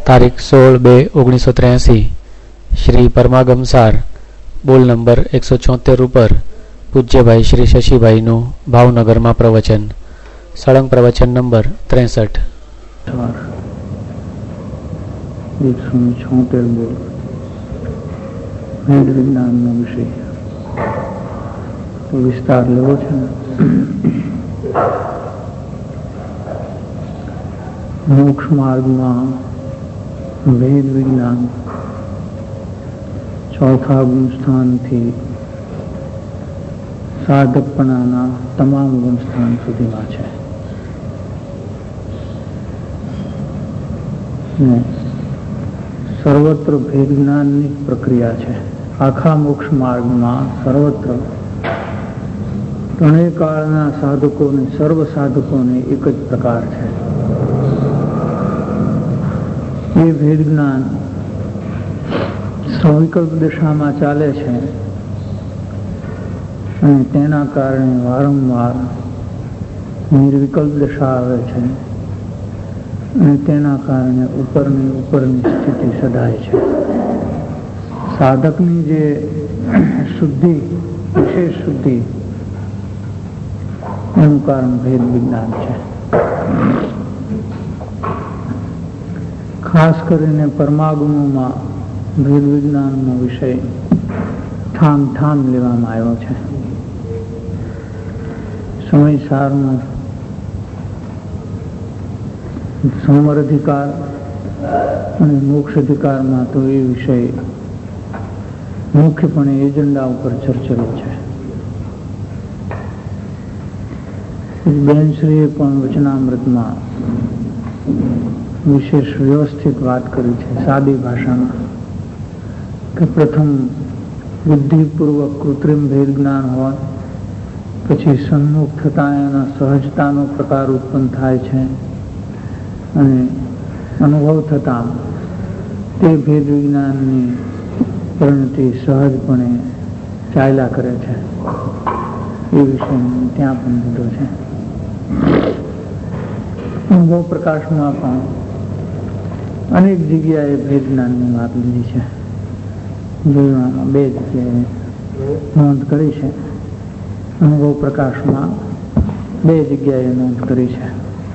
તારીખ 16/2/1983 શ્રી પરમાગમસાર બોલ નંબર 176 ઉપર પૂજ્યભાઈ શ્રી શશીભાઈનું ભાવનગરમાં પ્રવચન. સળંગ પ્રવચન નંબર 63. 176 બોલ વેદ વિજ્ઞાનનો વિષય તો વિસ્તાર લેવો છે ને. મોક્ષ માર્ગમાં વેદ વિજ્ઞાન ચોથા ગુણસ્થાનથી સાધકપણાના તમામ ગુણસ્થાન સુધીમાં છે. સર્વત્ર ભેદ જ્ઞાનની પ્રક્રિયા છે. આખા મોક્ષ માર્ગમાં સર્વત્ર ત્રણેય કાળના સાધકોને, સર્વ સાધકોને એક જ પ્રકાર છે. એ ભેદ જ્ઞાન સવિકલ્પ દશામાં ચાલે છે અને તેના કારણે વારંવાર નિર્વિકલ્પ દશા આવે છે અને તેના કારણે ઉપરની સ્થિતિ સધાય છે. સાધકની જે શુદ્ધિ, વિશેષ શુદ્ધિ, એનું કારણ ભેદ વિજ્ઞાન છે. ખાસ કરીને પરમાગમોમાં ભેદ વિજ્ઞાનનો વિષય ઠામ લેવામાં આવ્યો છે. સમયસારનો સમર અધિકાર અને મોક્ષ અધિકારમાં તો એ વિષય મુખ્યપણે એજન્ડા ઉપર ચર્ચેલો છે. બેનશ્રીએ પણ વચનામૃતમાં વિશેષ વ્યવસ્થિત વાત કરી છે, સાદી ભાષામાં, કે પ્રથમ બુદ્ધિપૂર્વક કૃત્રિમ ભેદ જ્ઞાન હોય, પછી સન્મુખ થતા એના સહજતાનો પ્રકાર ઉત્પન્ન થાય છે અને અનુભવ થતા તે ભેદ વિજ્ઞાનની પરિણતિ સહજપણે ચાલ્યા કરે છે. એ વિષય ત્યાં પણ લીધો છે. અનુભવ પ્રકાશમાં પણ અનેક જગ્યાએ ભેદ જ્ઞાનની વાત લીધી છે. જોવામાં 2 જગ્યાએ નોંધ કરી છે. અનુભવ પ્રકાશમાં 2 જગ્યાએ નોંધ કરી છે.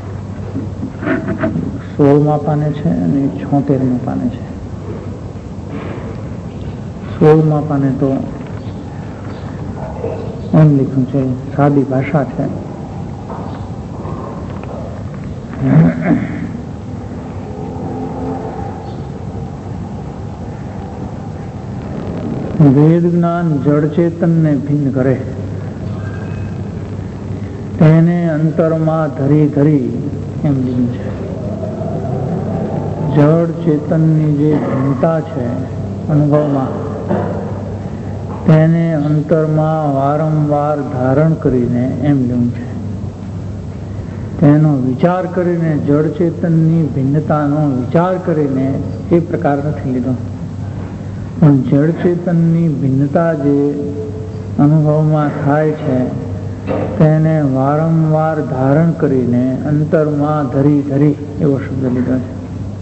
16મા પાને છે અને 76મા પાને છે. 16મા પાને તો એમ લખ્યું છે, સાદી ભાષા છે. વેદ જ્ઞાન જડ ચેતનને ભિન્ન કરે, તેને અંતરમાં ધરી એમ લીધું છે. જડ ચેતનની જે ભિન્નતા છે અનુભવમાં, તેને અંતરમાં વારંવાર ધારણ કરીને એમ લેવું છે. તેનો વિચાર કરીને, જડ ચેતનની ભિન્નતાનો વિચાર કરીને એ પ્રકાર નથી લીધો. પણ જડ ચેતનની ભિન્નતા જે અનુભવમાં થાય છે તેને વારંવાર ધારણ કરીને અંતરમાં ધરી એવો શબ્દ લીધો છે.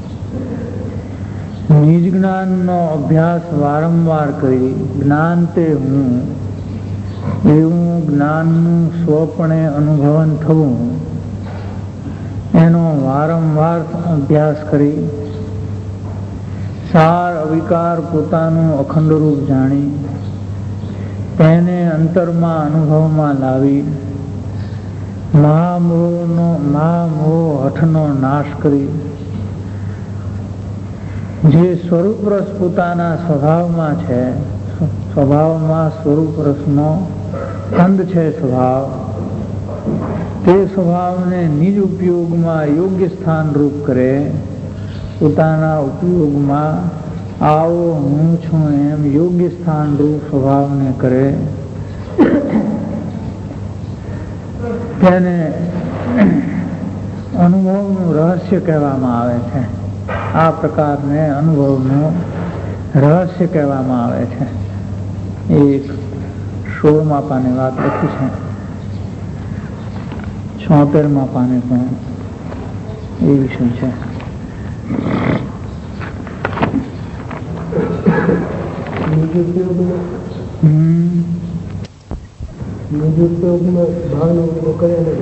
નિજ જ્ઞાનનો અભ્યાસ વારંવાર કરી જ્ઞાન તે હું એવું જ્ઞાનનું સ્વપણે અનુભવન થવું, એનો વારંવાર અભ્યાસ કરી સાર અવિકાર પોતાનું અખંડ રૂપ જાણી તેને અંતરમાં અનુભવમાં લાવી મહામોહ હઠનો નાશ કરી જે સ્વરૂપ રસ પોતાના સ્વભાવમાં છે, સ્વભાવમાં સ્વરૂપ રસનો કંદ છે સ્વભાવ, તે સ્વભાવને નિજ ઉપયોગમાં યોગ્ય સ્થાન રૂપ કરે, પોતાના ઉપયોગમાં આવો હું છું એમ યોગ્ય સ્થાન રૂપ સ્વભાવને કરે, તેને અનુભવનું રહસ્ય કહેવામાં આવે છે. આ પ્રકારને અનુભવનું રહસ્ય કહેવામાં આવે છે. એક 16મા પાને વાત લખી છે. 76મા પાને પણ એ વિષય છે. નિરુપયોગમાં ભાવનો કરે અને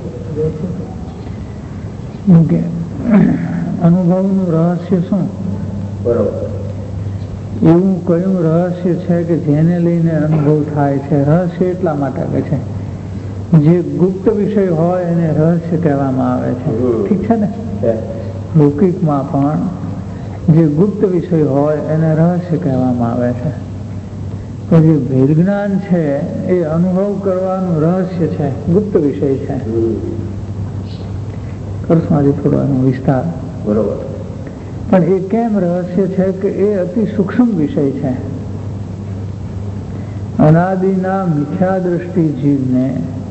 અનુભવનું રહસ્ય શું? બરોબર. એવું કયું રહસ્ય છે કે જેને લઈને અનુભવ થાય છે? રહસ્ય એટલા માટે કે છે જે ગુપ્ત વિષય હોય એને રહસ્ય કહેવામાં આવે છે. ઠીક છે ને? લૌકિકમાં પણ જે ગુપ્ત વિષય હોય એને રહસ્ય કહેવામાં આવે છે. તો જે ભેદ જ્ઞાન છે એ અનુભવ કરવાનું રહસ્ય છે, ગુપ્ત વિષય છે. કરશું આજે થોડો એનો વિસ્તાર. બરોબર. પણ એ કેમ રહસ્ય છે કે એ અતિ સૂક્ષ્મ વિષય છે. અનાદિના મિથ્યા દ્રષ્ટિ જીવને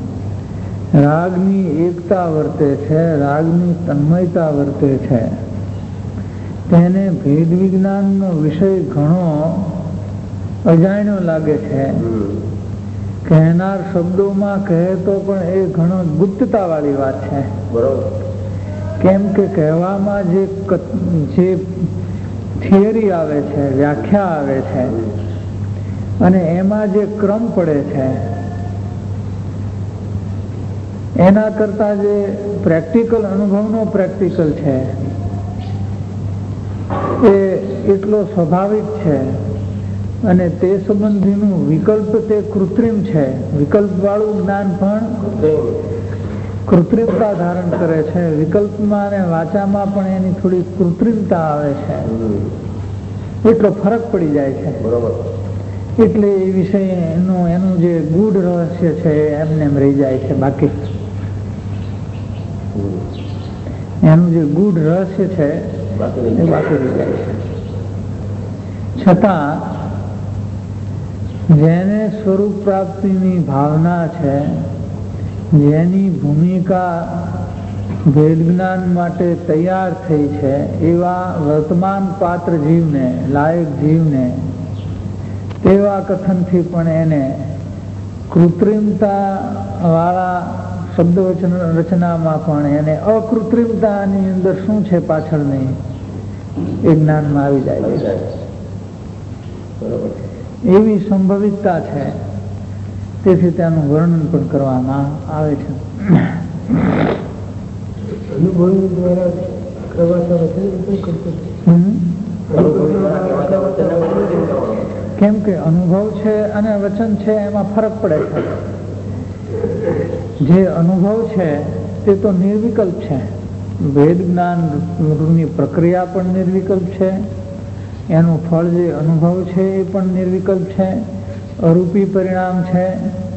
રાગની એકતા વર્તે છે, રાગની તન્મયતા વર્તે છે. તેને ભેદ વિજ્ઞાનનો વિષય ઘણો અજાણ્યો લાગે છે. કહેનાર શબ્દોમાં કહે તો પણ એ ઘણો ગુપ્તતા વાળી વાત છે. બરોબર. કેમ કે કહેવામાં જે થિયરી આવે છે, વ્યાખ્યા આવે છે, અને એમાં જે ક્રમ પડે છે એના કરતા જે પ્રેક્ટિકલ અનુભવનો પ્રેક્ટિકલ છે એ એટલો સ્વાભાવિક છે. અને તે સંબંધીનું વિકલ્પ તે કૃત્રિમ છે. વિકલ્પ વાળું જ્ઞાન પણ કૃત્રિમતા ધારણ કરે છે. વિકલ્પમાં અને વાચામાં પણ એની થોડી કૃત્રિમતા આવે છે. એટલો ફરક પડી જાય છે. એટલે એ વિષય એનું જે ગૂઢ રહસ્ય છે એમને એમ રહી જાય છે. બાકી એનું જે ગૂઢ રહસ્ય છે એ બાકી રહી જાય છે. છતાં જેને સ્વરૂપ પ્રાપ્તિની ભાવના છે, જેની ભૂમિકા ભેદ જ્ઞાન માટે તૈયાર થઈ છે, એવા વર્તમાન પાત્ર જીવને, લાયક જીવને તેવા કથનથી પણ એને કૃત્રિમતા વાળા શબ્દ રચનામાં પણ એને અકૃત્રિમતાની અંદર શું છે પાછળની એ જ્ઞાનમાં આવી જાય છે. એવી સંભવિતતા છે. તેથી તેનું વર્ણન પણ કરવામાં આવે છે. કેમ કે અનુભવ છે અને વચન છે એમાં ફરક પડે છે. જે અનુભવ છે તે તો નિર્વિકલ્પ છે. ભેદ જ્ઞાનની પ્રક્રિયા પણ નિર્વિકલ્પ છે. એનું ફળ જે અનુભવ છે એ પણ નિર્વિકલ્પ છે, અરૂપી પરિણામ છે.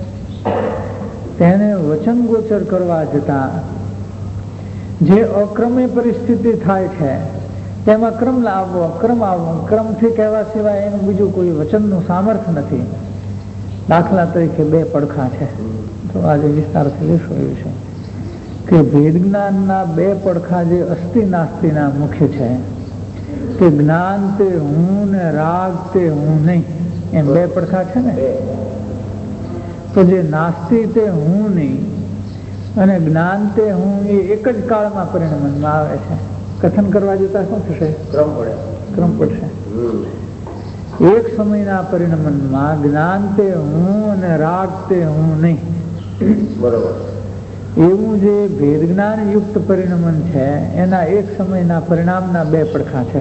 તેને વચન ગોચર કરવા જતાં જે અક્રમે પરિસ્થિતિ થાય છે તેમાં ક્રમ લાવવો, ક્રમથી કહેવા સિવાય એનું બીજું કોઈ વચનનું સામર્થ્ય નથી. દાખલા તરીકે બે પડખા છે, તો આજે વિસ્તારથી લેશો એ વિશે કે ભેદ જ્ઞાનના બે પડખા જે અસ્તિ નાસ્તિના મુખ્ય છે કે જ્ઞાન તે હું ને રાગ તે હું નહીં, એમ બે પડખા છે ને. તો જે નાસ્તિ તે હું નહીં અને જ્ઞાન તે હું એ એક જ કાળમાં પરિણમનમાં આવે છે. કથન કરવા જતા શું થશે? ક્રમ પડશે. એક સમયના પરિણમનમાં જ્ઞાન તે હું અને રાગ તે હું નહીં, બરોબર. એવું જે ભેદ જ્ઞાન યુક્ત પરિણમન છે એના એક સમયના પરિણામના બે પડખા છે.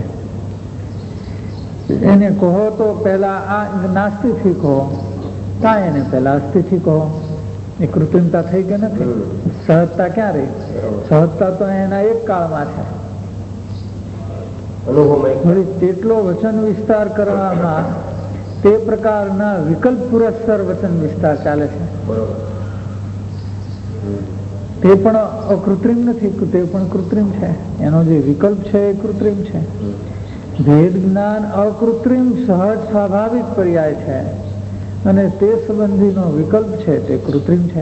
એને કહો તો પેલા આ નાસ્તિથી કહો, તા એને પેલા અસ્થિથી કહો. એ કૃત્રિમતા થઈ કે નથી? સહજતા ક્યાં રહી? સહજતા તો એના એક કાળમાં છે. તેટલો વચન વિસ્તાર કરવામાં તે પ્રકારના વિકલ્પ પુરસ્સર વચન વિસ્તાર ચાલે છે. તે પણ અકૃત્રિમ નથી, તે પણ કૃત્રિમ છે. એનો જે વિકલ્પ છે એ કૃત્રિમ છે. ભેદ જ્ઞાન અકૃત્રિમ સહજ સ્વાભાવિક પર્યાય છે અને તે સંબંધીનો વિકલ્પ છે તે કૃત્રિમ છે.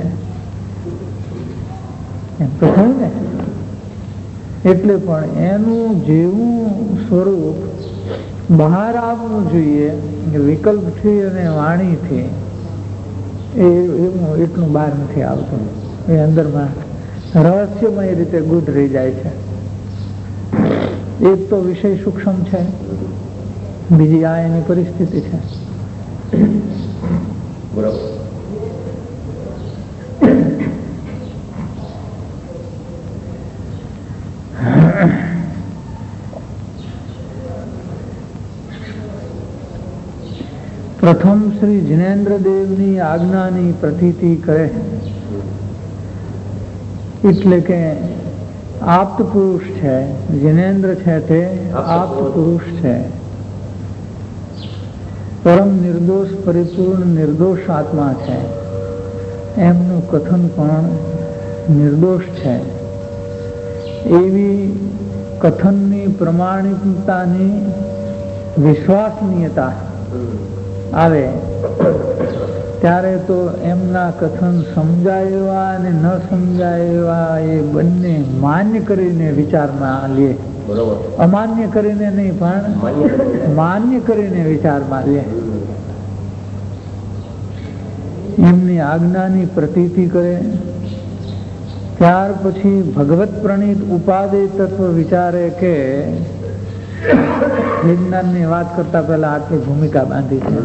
એમ તો થયું ને. એટલે પણ એનું જેવું સ્વરૂપ બહાર આવવું જોઈએ વિકલ્પથી અને વાણીથી, એવું એટલું બહાર નથી આવતું. એ અંદરમાં રહસ્યમય રીતે ગુઢ રહી જાય છે. એક તો વિષય સૂક્ષ્મ છે, બીજી આ એની પરિસ્થિતિ છે. બરાબર. પ્રથમ શ્રી જિનેન્દ્ર દેવની આજ્ઞાની પ્રતીતિ કરે એટલે કે આપ્ત પુરુષ છે. જિનેન્દ્ર છે તે આપ્ત પુરુષ છે. પરમ નિર્દોષ પરિપૂર્ણ નિર્દોષ આત્મા છે. એમનું કથન પણ નિર્દોષ છે. એવી કથનની પ્રમાણિકતાની વિશ્વસનીયતા આવે ત્યારે તો એમના કથન સમજાય એવા અને ન સમજાય એવા એ બંને માન્ય કરીને વિચારમાં લે. અમાન્ય કરીને નહીં પણ માન્ય કરીને વિચારમાં લે. એમની આજ્ઞાની પ્રતીતિ કરે. ત્યાર પછી ભગવત પ્રણીત ઉપાદેય તત્વ વિચારે કે વિજ્ઞાનની વાત કરતા પહેલા આટલી ભૂમિકા બાંધી છે.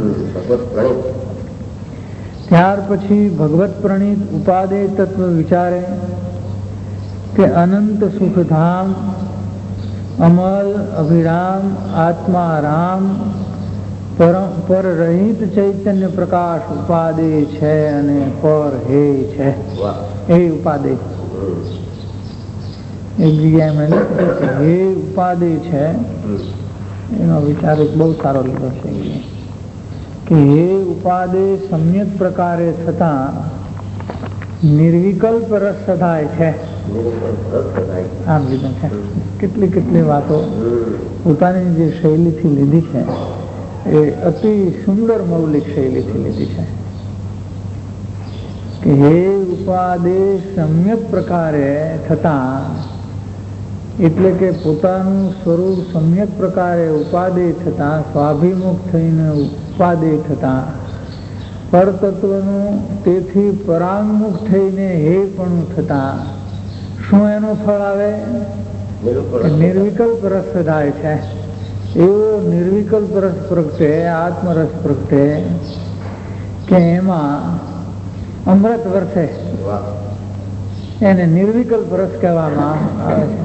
ત્યાર પછી ભગવત પ્રણીત ઉપાદેય તત્વ વિચારે કે અનંત સુખધામ અમલ અભિરામ આત્મા રામ પર રહિત ચૈતન્ય પ્રકાશ ઉપાદેય છે અને પર હે છે. એ ઉપાદેય એક જગ્યાએ મેં લખ્યું કે હે ઉપાદેય છે. એનો વિચાર એક બહુ સારો લીધો છે કે હે ઉપાદેય સમ્યક પ્રકારે છતાં નિર્વિકલ્પ રસ સધાય છે. આમ લીધું છે. કેટલી કેટલી વાતો પોતાની જે શૈલીથી લીધી છે એ અતિ સુંદર મૌલિક શૈલીથી લીધી છે કે હે ઉપાદેય સમ્યક પ્રકારે થતા એટલે કે પોતાનું સ્વરૂપ સમ્યક પ્રકારે ઉપાદેય થતા સ્વાભિમુખ થઈને ઉપાદેય થતા પરતત્વનું તેથી પરાંગમુખ થઈને હે પણ થતા શું એનું ફળ આવે? નિર્વિકલ્પ રસ થાય છે. એવો નિર્વિકલ્પ રસ પ્રગટે આત્મરસ પ્રગટે કે એમાં અમૃત વર્ષે. એને નિર્વિકલ્પ રસ કહેવામાં આવે છે.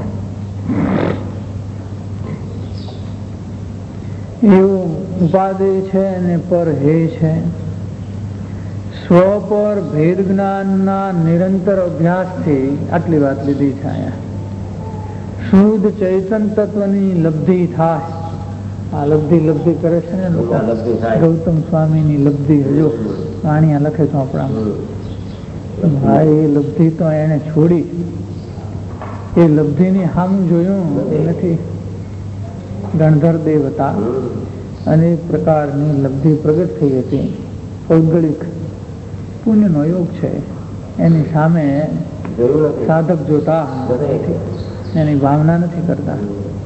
એવું ઉપાદેય છે અને પર હે છે. સ્વ પર ભેદ જ્ઞાનના નિરંતર અભ્યાસથી આટલી વાત લીધી છે અહીંયા શુદ્ધ ચૈતન તત્વની લબ્ધિ થાય. આ લબ્ધિ કરે છે ને લોકો. ગૌતમ સ્વામીની લબ્ધિ હજુ વાણિયા લખે ચોપડામાં. હા, એ લબ્ધિ તો એને છોડી. એ લબ્ધિની સામું જોયું નથી. ગણધર દેવ હતા અને એક પ્રકારની લબ્ધિ પ્રગટ થઈ હતી. પૌગળિક પુણ્યનો યોગ છે. એની સામે સાધક જોતા એની ભાવના નથી કરતા.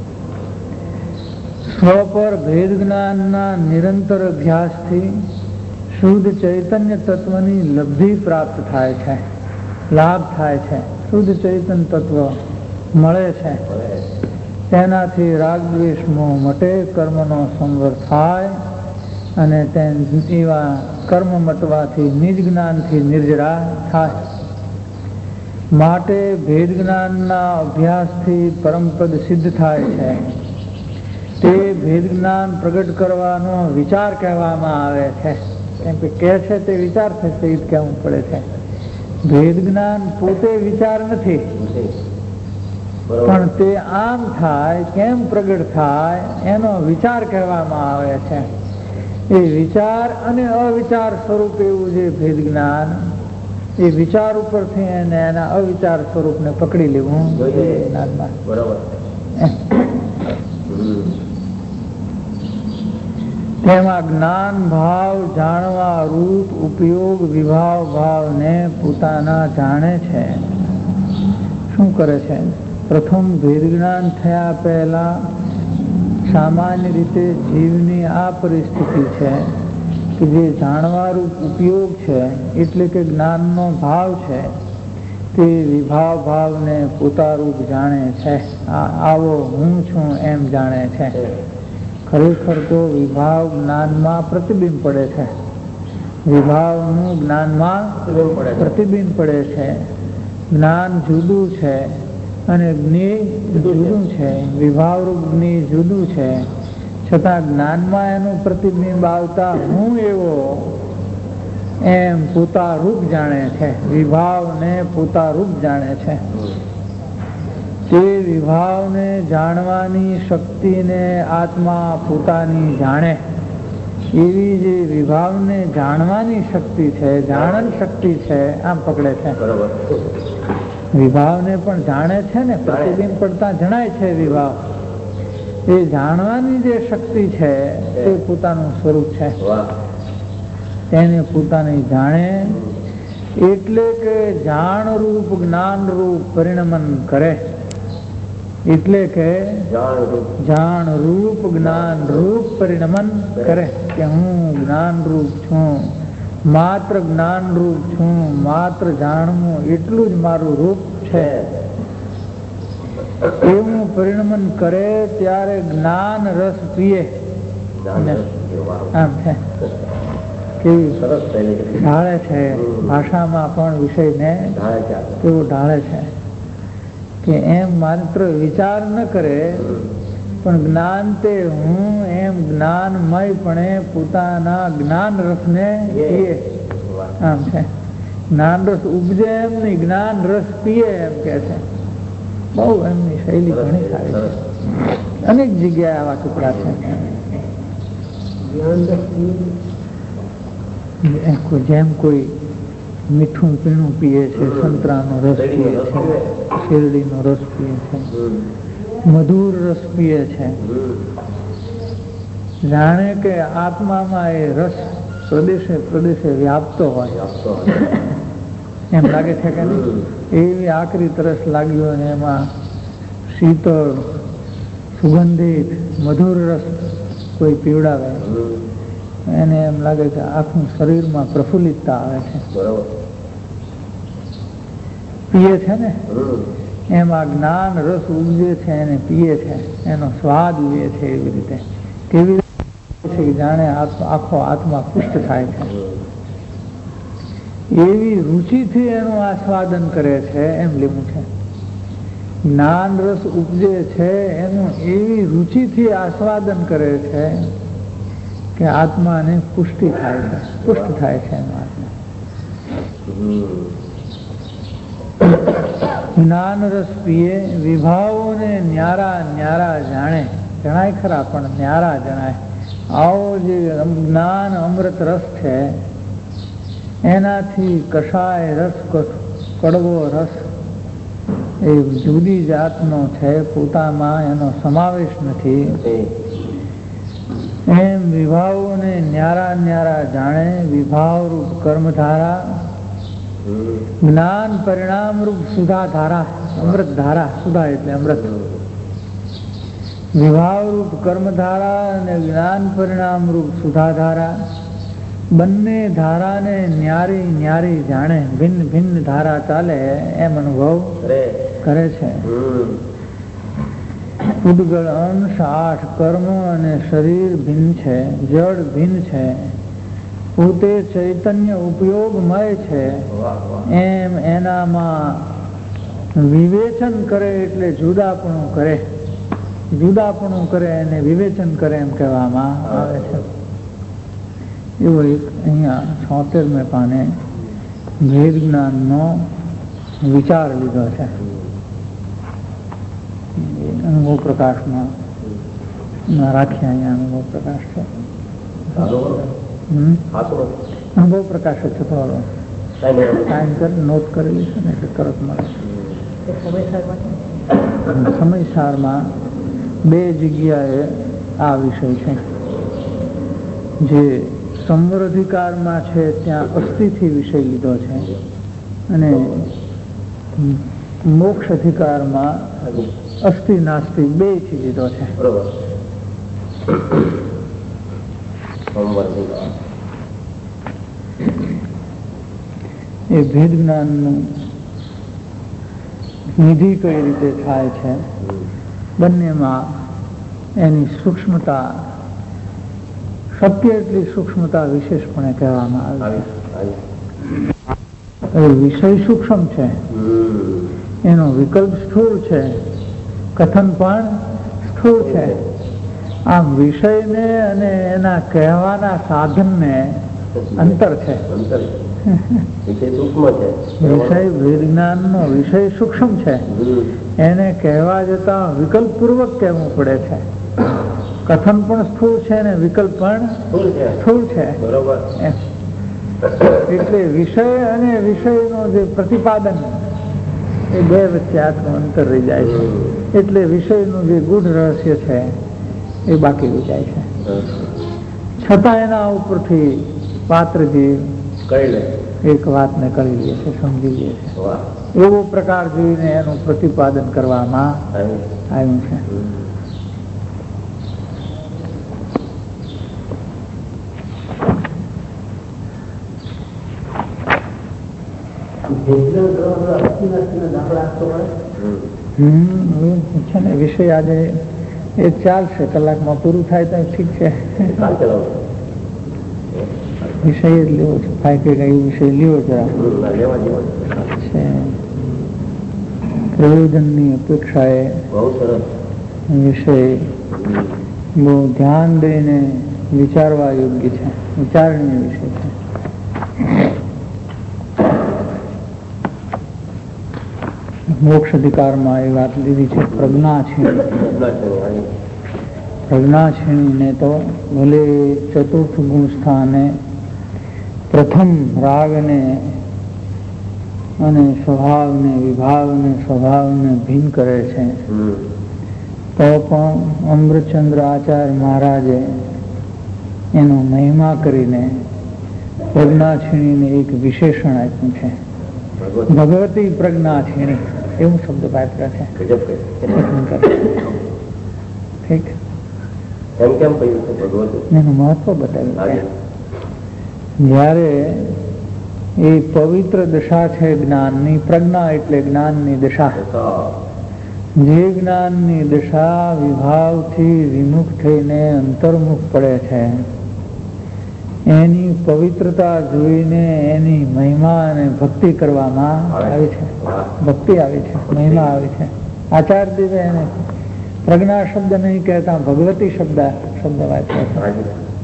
સ્વ પર ભેદ જ્ઞાનના નિરંતર અભ્યાસથી શુદ્ધ ચૈતન્ય તત્વની લબ્ધિ પ્રાપ્ત થાય છે. લાભ થાય છે. શુદ્ધ ચૈતન્ય તત્વ મળે છે. તેનાથી રાગ દ્વેષ મોહ મટે, કર્મનો સંવર થાય અને એવા કર્મ મટવાથી નિજ જ્ઞાનથી નિર્જરા થાય. માટે ભેદ જ્ઞાનના અભ્યાસથી પરમપદ સિદ્ધ થાય છે. તે ભેદ જ્ઞાન પ્રગટ કરવાનો વિચાર કહેવામાં આવે છે. કેમ કે કહે છે તે વિચાર થશે એ કહેવું પડે છે. ભેદ જ્ઞાન પોતે વિચાર નથી પણ તે આમ થાય કેમ પ્રગટ થાય એનો વિચાર કહેવામાં આવે છે. એ વિચાર અને અવિચાર સ્વરૂપ એવું જે ભેદ જ્ઞાન એ વિચાર ઉપરથી એને એના અવિચાર સ્વરૂપને પકડી લેવું જ્ઞાનમાં. તેમાં જ્ઞાન ભાવ જાણવા રૂપ ઉપયોગ વિભાવ ભાવને પોતાના જાણે છે. શું કરે છે? પ્રથમ ભેદ જ્ઞાન થયા પહેલા સામાન્ય રીતે જીવની આ પરિસ્થિતિ છે કે જે જાણવારૂપ ઉપયોગ છે એટલે કે જ્ઞાનનો ભાવ છે તે વિભાવ ભાવને પોતારૂપ જાણે છે. આવો હું છું એમ જાણે છે. ખરેખર તો વિભાવ જ્ઞાનમાં પ્રતિબિંબ પડે છે. વિભાવનું જ્ઞાનમાં પ્રતિબિંબ પડે છે. જ્ઞાન જુદું છે અને જ્ઞેય જુદું છે. વિભાવરૂપ જ્ઞેય જુદું છે, છતાં જ્ઞાનમાં એનું પ્રતિબિંબ આવતા હું એવો એમ પોતારૂપ જાણે છે. વિભાવને પોતારૂપ જાણે છે. તે વિભાવને જાણવાની શક્તિને આત્મા પોતાની જાણે. એવી જે વિભાવને જાણવાની શક્તિ છે, જાણન શક્તિ છે, આમ પકડે છે. વિભાવને પણ જાણે છે ને, પ્રતિબિંબ પડતા જણાય છે. વિભાવ એ જાણવાની જે શક્તિ છે તે પોતાનું સ્વરૂપ છે. તેને પોતાની જાણે એટલે કે જાણરૂપ જ્ઞાનરૂપ પરિણમન કરે. એટલે કે જાણરૂપ જ્ઞાનરૂપ પરિણમન કરે કે હું જ્ઞાનરૂપ છું, માત્ર જ્ઞાનરૂપ છું, માત્ર જાણવું એટલું જ મારું રૂપ છે. એવું પરિણમન કરે ત્યારે જ્ઞાન રસ પીએ. આમ છે કેવી ઢાળે છે. ભાષામાં પણ વિષયને કેવું ઢાળે છે કે એમ માત્ર વિચાર ન કરે પણ જ્ઞાન તે હું એમ જ્ઞાનમય પણ પોતાના જ્ઞાન રસને પીએ. આમ છે જ્ઞાન રસ ઉપજે એમ નહીં, જ્ઞાન રસ પીએ એમ કે છે. બહુ એમની શૈલી ઘણી સારી છે. અનેક જગ્યાએ આવા ટુકડા છે. જેમ કોઈ મીઠું પીણું પીએ છે, સંતરાનો રસ પીએ છે, શેરડીનો રસ પીએ છે, મધુર રસ પીએ છે, જાણે કે આત્મામાં એ રસ પ્રદેશે પ્રદેશે વ્યાપતો હોય એમ લાગે છે કે નહીં? એવી આકરી તરસ લાગ્યો અને એમાં શીતળ સુગંધિત મધુર રસ કોઈ પીવડાવે, એને એમ લાગે કે આખું શરીરમાં પ્રફુલ્લિતતા આવે છે. પીએ છે ને એમાં જ્ઞાન રસ ઉપજે છે, એને પીએ છે, એનો સ્વાદ લે છે. એવી રીતે કેવી રીતે જાણે આખો આત્મા પુષ્ટ થાય છે. એવી રુચિથી એનું આસ્વાદન કરે છે એમ લેવું છે. જ્ઞાન રસ ઉપજે છે એનું એવી રુચિથી આસ્વાદન કરે છે કે આત્માને પુષ્ટિ થાય છે, પુષ્ટ થાય છે એનો આત્મા. જ્ઞાન રસ પીએ, વિભાવોને ન્યારા ન્યારા જાણે. જણાય ખરા પણ ન્યારા જણાય. આવો જે જ્ઞાન અમૃત રસ છે એનાથી કષાય રસ, કડવો રસ એ જુદી જાતનો છે, પોતામાં એનો સમાવેશ નથી. એમ વિભાવોને ન્યારા ન્યારા જાણે. વિભાવરૂપ કર્મધારા, જ્ઞાન પરિણામ રૂપ સુધા ધારા. અમૃત ધારા, સુધા એટલે અમૃત. વિભાવરૂપ કર્મધારા અને જ્ઞાન પરિણામ રૂપ સુધા ધારા, બંને ધારાને ન્યારી ન્યારી જાણે. ભિન્ન ભિન્ન ધારા ચાલે એમ અનુભવ કરે છે. ઉદ્ગળ અંશ 8 કર્મ અને શરીર ભિન્ન છે, જડ ભિન્ન છે, પોતે ચૈતન્ય ઉપયોગમય છે. એમ એનામાં વિવેચન કરે એટલે જુદાપણું કરે. જુદાપણું કરે અને વિવેચન કરે એમ કહેવામાં આવે છે. એવો એક અહીંયા 76મે પાને ભેદ જ્ઞાનનો વિચાર લીધો છે. અનુભવ પ્રકાશમાં રાખ્યા. અહીંયા અનુભવ પ્રકાશ છે. અનુભવ પ્રકાશ છે. થોડો ટાઈમ કર નોટ કરેલી છે ને એટલે તરત મળે. સમયસારમાં 2 જગ્યાએ આ વિષય છે. જે સંવર અધિકારમાં છે ત્યાં અસ્થિથી વિષય લીધો છે અને મોક્ષ અધિકારમાં અસ્થિ નાસ્તિ 2 થી લીધો છે. એ ભેદ જ્ઞાનનું નિધિ કઈ રીતે થાય છે, બંનેમાં એની સૂક્ષ્મતા શક્ય એટલી સૂક્ષ્મતા વિશેષપણે કહેવામાં આવે છે. વિષય સૂક્ષ્મ છે, એનો વિકલ્પ સ્થૂળ છે, કથન પણ સ્થૂળ છે. આમ વિષયને અને એના કહેવાના સાધનને અંતર છે. વિષય વિજ્ઞાનનો વિષય સૂક્ષ્મ છે, એને કહેવા જતા વિકલ્પ પૂર્વક કહેવું પડે છે. કથન પણ સ્થૂળ છે અને વિકલ્પ પણ સ્થૂળ છે. એટલે વિષય અને વિષયનો જે પ્રતિપાદન એ બે વચ્ચે આટલું અંતર રહી જાય છે. એટલે વિષયનું જે ગૂઢ રહસ્ય છે એ બાકી રહી જાય છે. છતાં એના ઉપરથી પાત્રજી એક વાતને કરી લે છે, સમજી લે છે. એવો પ્રકાર જોઈને એનું પ્રતિપાદન કરવામાં આવ્યું છે. છે ને વિષય આજે એ ચાલશે, કલાકમાં પૂરું થાય તો ઠીક છે. વિષય જ લેવો છે, ફાયકે કઈ વિષય લેવો જરા છે. પ્રયોજનની અપેક્ષાએ વિષય બહુ ધ્યાન દઈને વિચારવા યોગ્ય છે, વિચારણીય વિષય છે. મોક્ષ અધિકારમાં એ વાત લીધી છે, પ્રજ્ઞાક્ષીણીને તો ભલે ચતુર્થ ગુણ સ્થાને પ્રથમ રાગને અને સ્વભાવને વિભાવને સ્વભાવને ભિન્ન કરે છે, તો પણ અમૃતચંદ્ર આચાર્ય મહારાજે એનો મહિમા કરીને પ્રજ્ઞાક્ષીણીને એક વિશેષણ આપ્યું છે. ભગવતી પ્રજ્ઞાક્ષીણી એવું શબ્દ પાત્ર છે. ઠીક, એનું મહત્વ બતાવ્યું છે. જ્યારે એ પવિત્ર દશા છે જ્ઞાનની, પ્રજ્ઞા એટલે જ્ઞાનની દશા, જે જ્ઞાનની દશા વિભાવથી વિમુખ થઈને અંતર્મુખ પડે છે, એની પવિત્રતા જોઈને એની મહિમા અને ભક્તિ કરવામાં આવે છે. ભક્તિ આવે છે, મહિમા આવે છે. આચાર્ય દેવે એને પ્રજ્ઞા શબ્દ નહીં કહેતા ભગવતી શબ્દ વાપર્યો છે.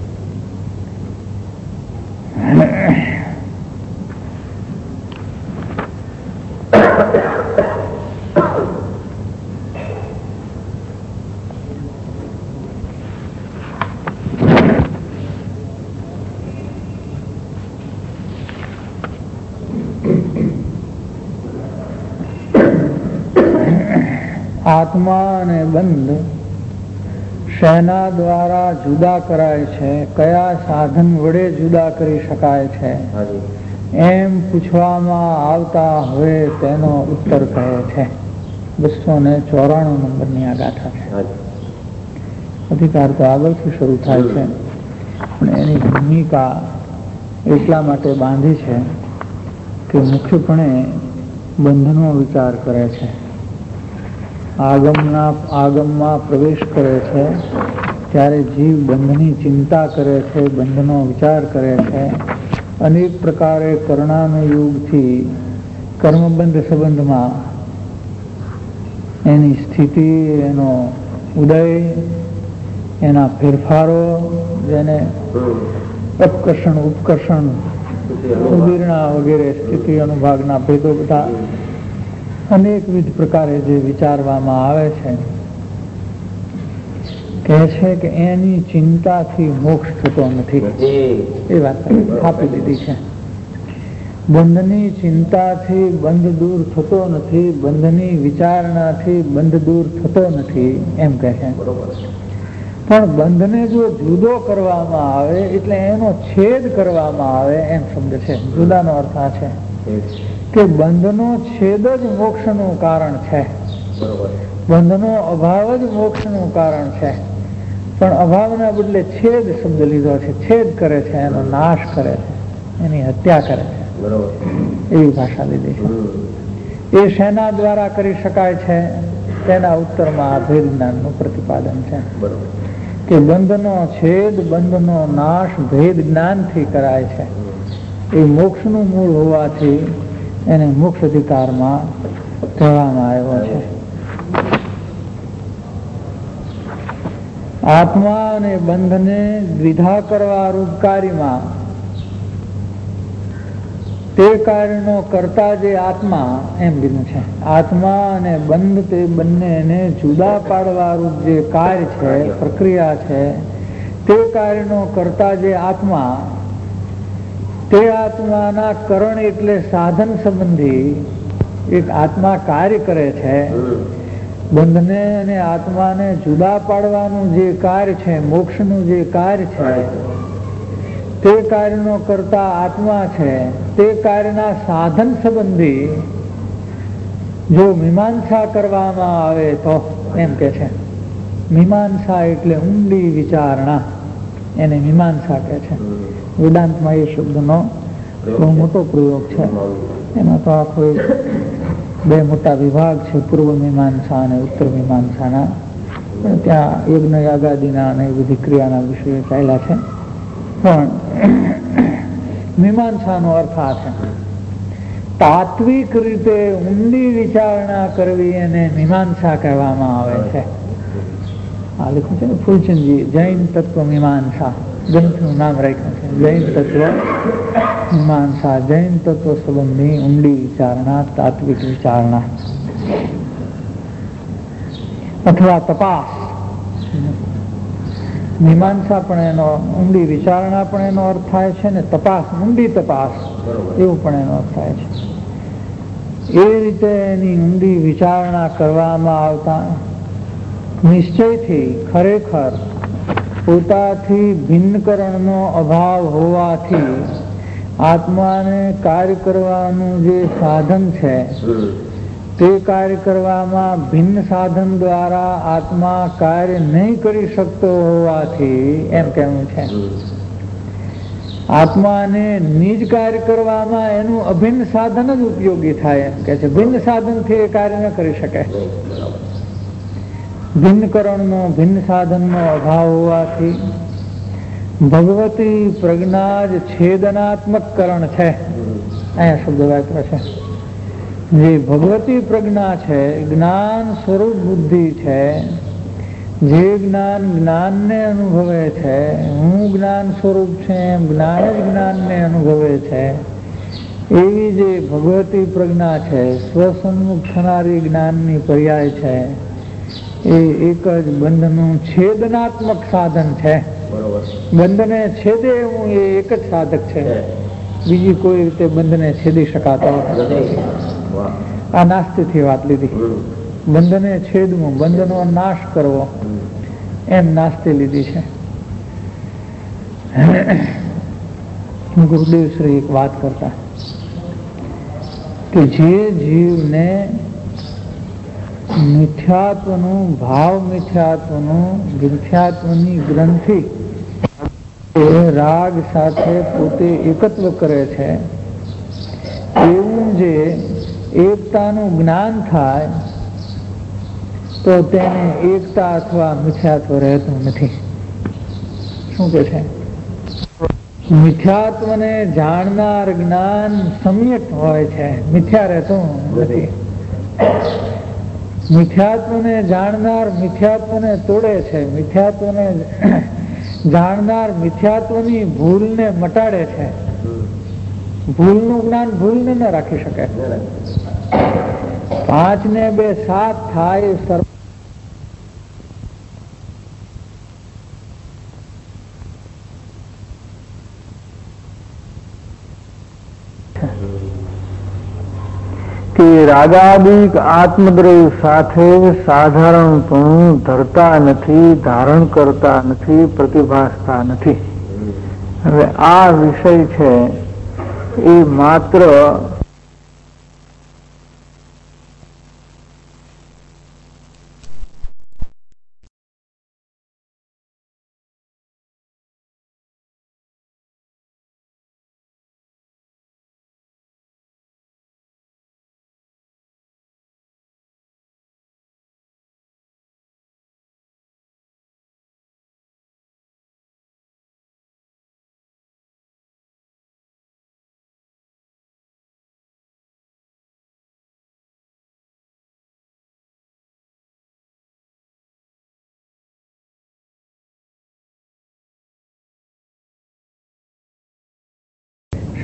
આત્મા અને બંધ શેના દ્વારા જુદા કરાય છે, કયા સાધન વડે જુદા કરી શકાય છે, એમ પૂછવામાં આવતા હવે તેનો ઉત્તર કહે છે. 294 નંબરની આ ગાથા છે. અધિકાર તો આગળથી શરૂ થાય છે, પણ એની ભૂમિકા એટલા માટે બાંધી છે કે મુખ્યપણે બંધનો વિચાર કરે છે. આગમમાં પ્રવેશ કરે છે ત્યારે જીવ બંધની ચિંતા કરે છે, બંધનો વિચાર કરે છે. અનેક પ્રકારે કર્ણાનુયોગથી કર્મબંધ સંબંધમાં એની સ્થિતિ, એનો ઉદય, એના ફેરફારો, જેને અપકર્ષણ ઉપકર્ષણ ઉદીર્ણા વગેરે સ્થિતિ અનુભાગના ભેદો બધા અનેકવિધ પ્રકારે જે વિચારવામાં આવે છે, કહે છે કે એની ચિંતાથી મોક્ષ થતો નથી. એ વાત આપી દીધી છે. બંધની ચિંતાથી બંધ દૂર થતો નથી, બંધની વિચારણાથી બંધ દૂર થતો નથી, એમ કહે છે. પણ બંધને જો જુદો કરવામાં આવે એટલે એનો છેદ કરવામાં આવે એમ શબ્દ છે. જુદાનો અર્થ આ છે કે બંધનો છેદ જ મોક્ષનું કારણ છે, બંધનો અભાવ જ મોક્ષનું કારણ છે. પણ અભાવના બદલે છેદ શબ્દ લીધો છે. છેદ કરે છે, એનો નાશ કરે છે, એની હત્યા કરે છે, એવી ભાષા લીધી છે. એ શેના દ્વારા કરી શકાય છે તેના ઉત્તરમાં ભેદ જ્ઞાનનું પ્રતિપાદન છે. કે બંધનો છેદ, બંધનો નાશ ભેદ જ્ઞાનથી કરાય છે. એ મોક્ષનું મૂળ હોવાથી એને મોક્ષ અધિકારમાં કહેવામાં આવ્યો છે. આત્મા અને બંધને દ્વિધા કરવા રૂપ કાર્યમાં તે કાર્યનો કરતા જે આત્મા એમ કીધું છે. આત્મા અને બંધ તે બંનેને જુદા પાડવા રૂપ જે કાર્ય છે, પ્રક્રિયા છે, તે કાર્યનો કરતા જે આત્મા, તે આત્માના કરણ એટલે સાધન સંબંધી એક આત્મા કાર્ય કરે છે. બંધને અને આત્માને જુદા પાડવાનું જે કાર્ય છે, મોક્ષનું જે કાર્ય છે, તે કાર્યનો કરતા આત્મા છે. તે કાર્યના સાધન સંબંધી જો મીમાંસા કરવામાં આવે તો એમ કે છે. મીમાંસા એટલે ઊંડી વિચારણા, એને મીમાંસા કહે છે. વેદાંતમાં એ શબ્દનો બહુ મોટો પ્રયોગ છે. એમાં તો આખો બે મોટા વિભાગ છે, પૂર્વ મીમાંસા અને ઉત્તર મીમાંસાના. ત્યાં યજ્ઞ યાગાદિના અને એ બધી ક્રિયાના વિષયો ચાલ્યા છે. પણ મીમાંસાનો અર્થ આ છે, તાત્વિક રીતે ઊંડી વિચારણા કરવી એને મીમાંસા કહેવામાં આવે છે. આ લખ્યું છે ને ફૂલચંદજી, જૈન તત્વ મીમાંસા ગ્રંથનું નામ રાખ્યું છે. જૈન તત્વ મીમાંસા, જૈન તત્વ સંબંધી ઊંડી વિચારણા, તાત્વિક વિચારણા અથવા તપાસ. મીમાંસા પણ એનો, ઊંડી વિચારણા પણ એનો અર્થ થાય છે ને તપાસ, ઊંડી તપાસ એવું પણ એનો અર્થ થાય છે. એ રીતે એની ઊંડી વિચારણા કરવામાં આવતા નિશ્ચયથી ખરેખર પોતાથી ભિન્નકરણનો અભાવ હોવાથી આત્માને કાર્ય કરવાનું જે સાધન છે, તે કાર્ય કરવામાં ભિન્ન સાધન દ્વારા આત્મા કાર્ય નહીં કરી શકતો હોવાથી એમ કહેવું છે. આત્માને નિજ કાર્ય કરવામાં એનું અભિન્ન સાધન જ ઉપયોગી થાય એમ કે છે. ભિન્ન સાધનથી એ કાર્ય ન કરી શકે. ભિન્નકરણનો, ભિન્ન સાધનનો અભાવ હોવાથી ભગવતી પ્રજ્ઞા જ છેદનાત્મક કરણ છે. અહીંયા શબ્દ વાપરો છે. જે ભગવતી પ્રજ્ઞા છે, જ્ઞાન સ્વરૂપ બુદ્ધિ છે, જે જ્ઞાન જ્ઞાનને અનુભવે છે, હું જ્ઞાન સ્વરૂપ છે એમ જ્ઞાન જ જ્ઞાનને અનુભવે છે, એવી જે ભગવતી પ્રજ્ઞા છે, સ્વસન્મુખ થનારી જ્ઞાનની પર્યાય છે, એ એક જ બંધનું છેદનાત્મક સાધન છે. બંધને છેદે એવું એ એક જ સાધક છે. બીજી કોઈ રીતે બંધને છેદી શકાતો નથી. આ નાસ્તિકથી વાત લીધી. બંધને છેદવું, બંધનો નાશ કરવો, એમ નાસ્તિ લીધી છે. ગુરુદેવ શ્રી એક વાત કરતા કે જે જીવને મિથ્યાત્વનું, ભાવ મિથ્યાત્વનું, મિથ્યાત્વની ગ્રંથિ રાગ સાથે પોતે એકત્વ કરે છે, એવું જે એકતાનું જ્ઞાન થાય તો તેને એકતા અથવા મિથ્યાત્વ રહેતું નથી. શું કે છે? મિથ્યાત્વને જાણનાર જ્ઞાન સમ્યક હોય છે, મિથ્યા રહેતું નથી. મિથ્યાત્વને જાણનાર મિથ્યાત્વને તોડે છે. મિથ્યાત્વને જાણનાર મિથ્યાત્વની ભૂલને મટાડે છે. ભૂલનું જ્ઞાન ભૂલને ન રાખી શકે. 5 ને 2 7 થાય સર્વ કે રાગાદિક આત્મદ્રવ્ય સાથે સાધારણપણું ધરતા નથી, ધારણ કરતા નથી, પ્રતિભાસતા નથી. હવે આ વિષય છે એ માત્ર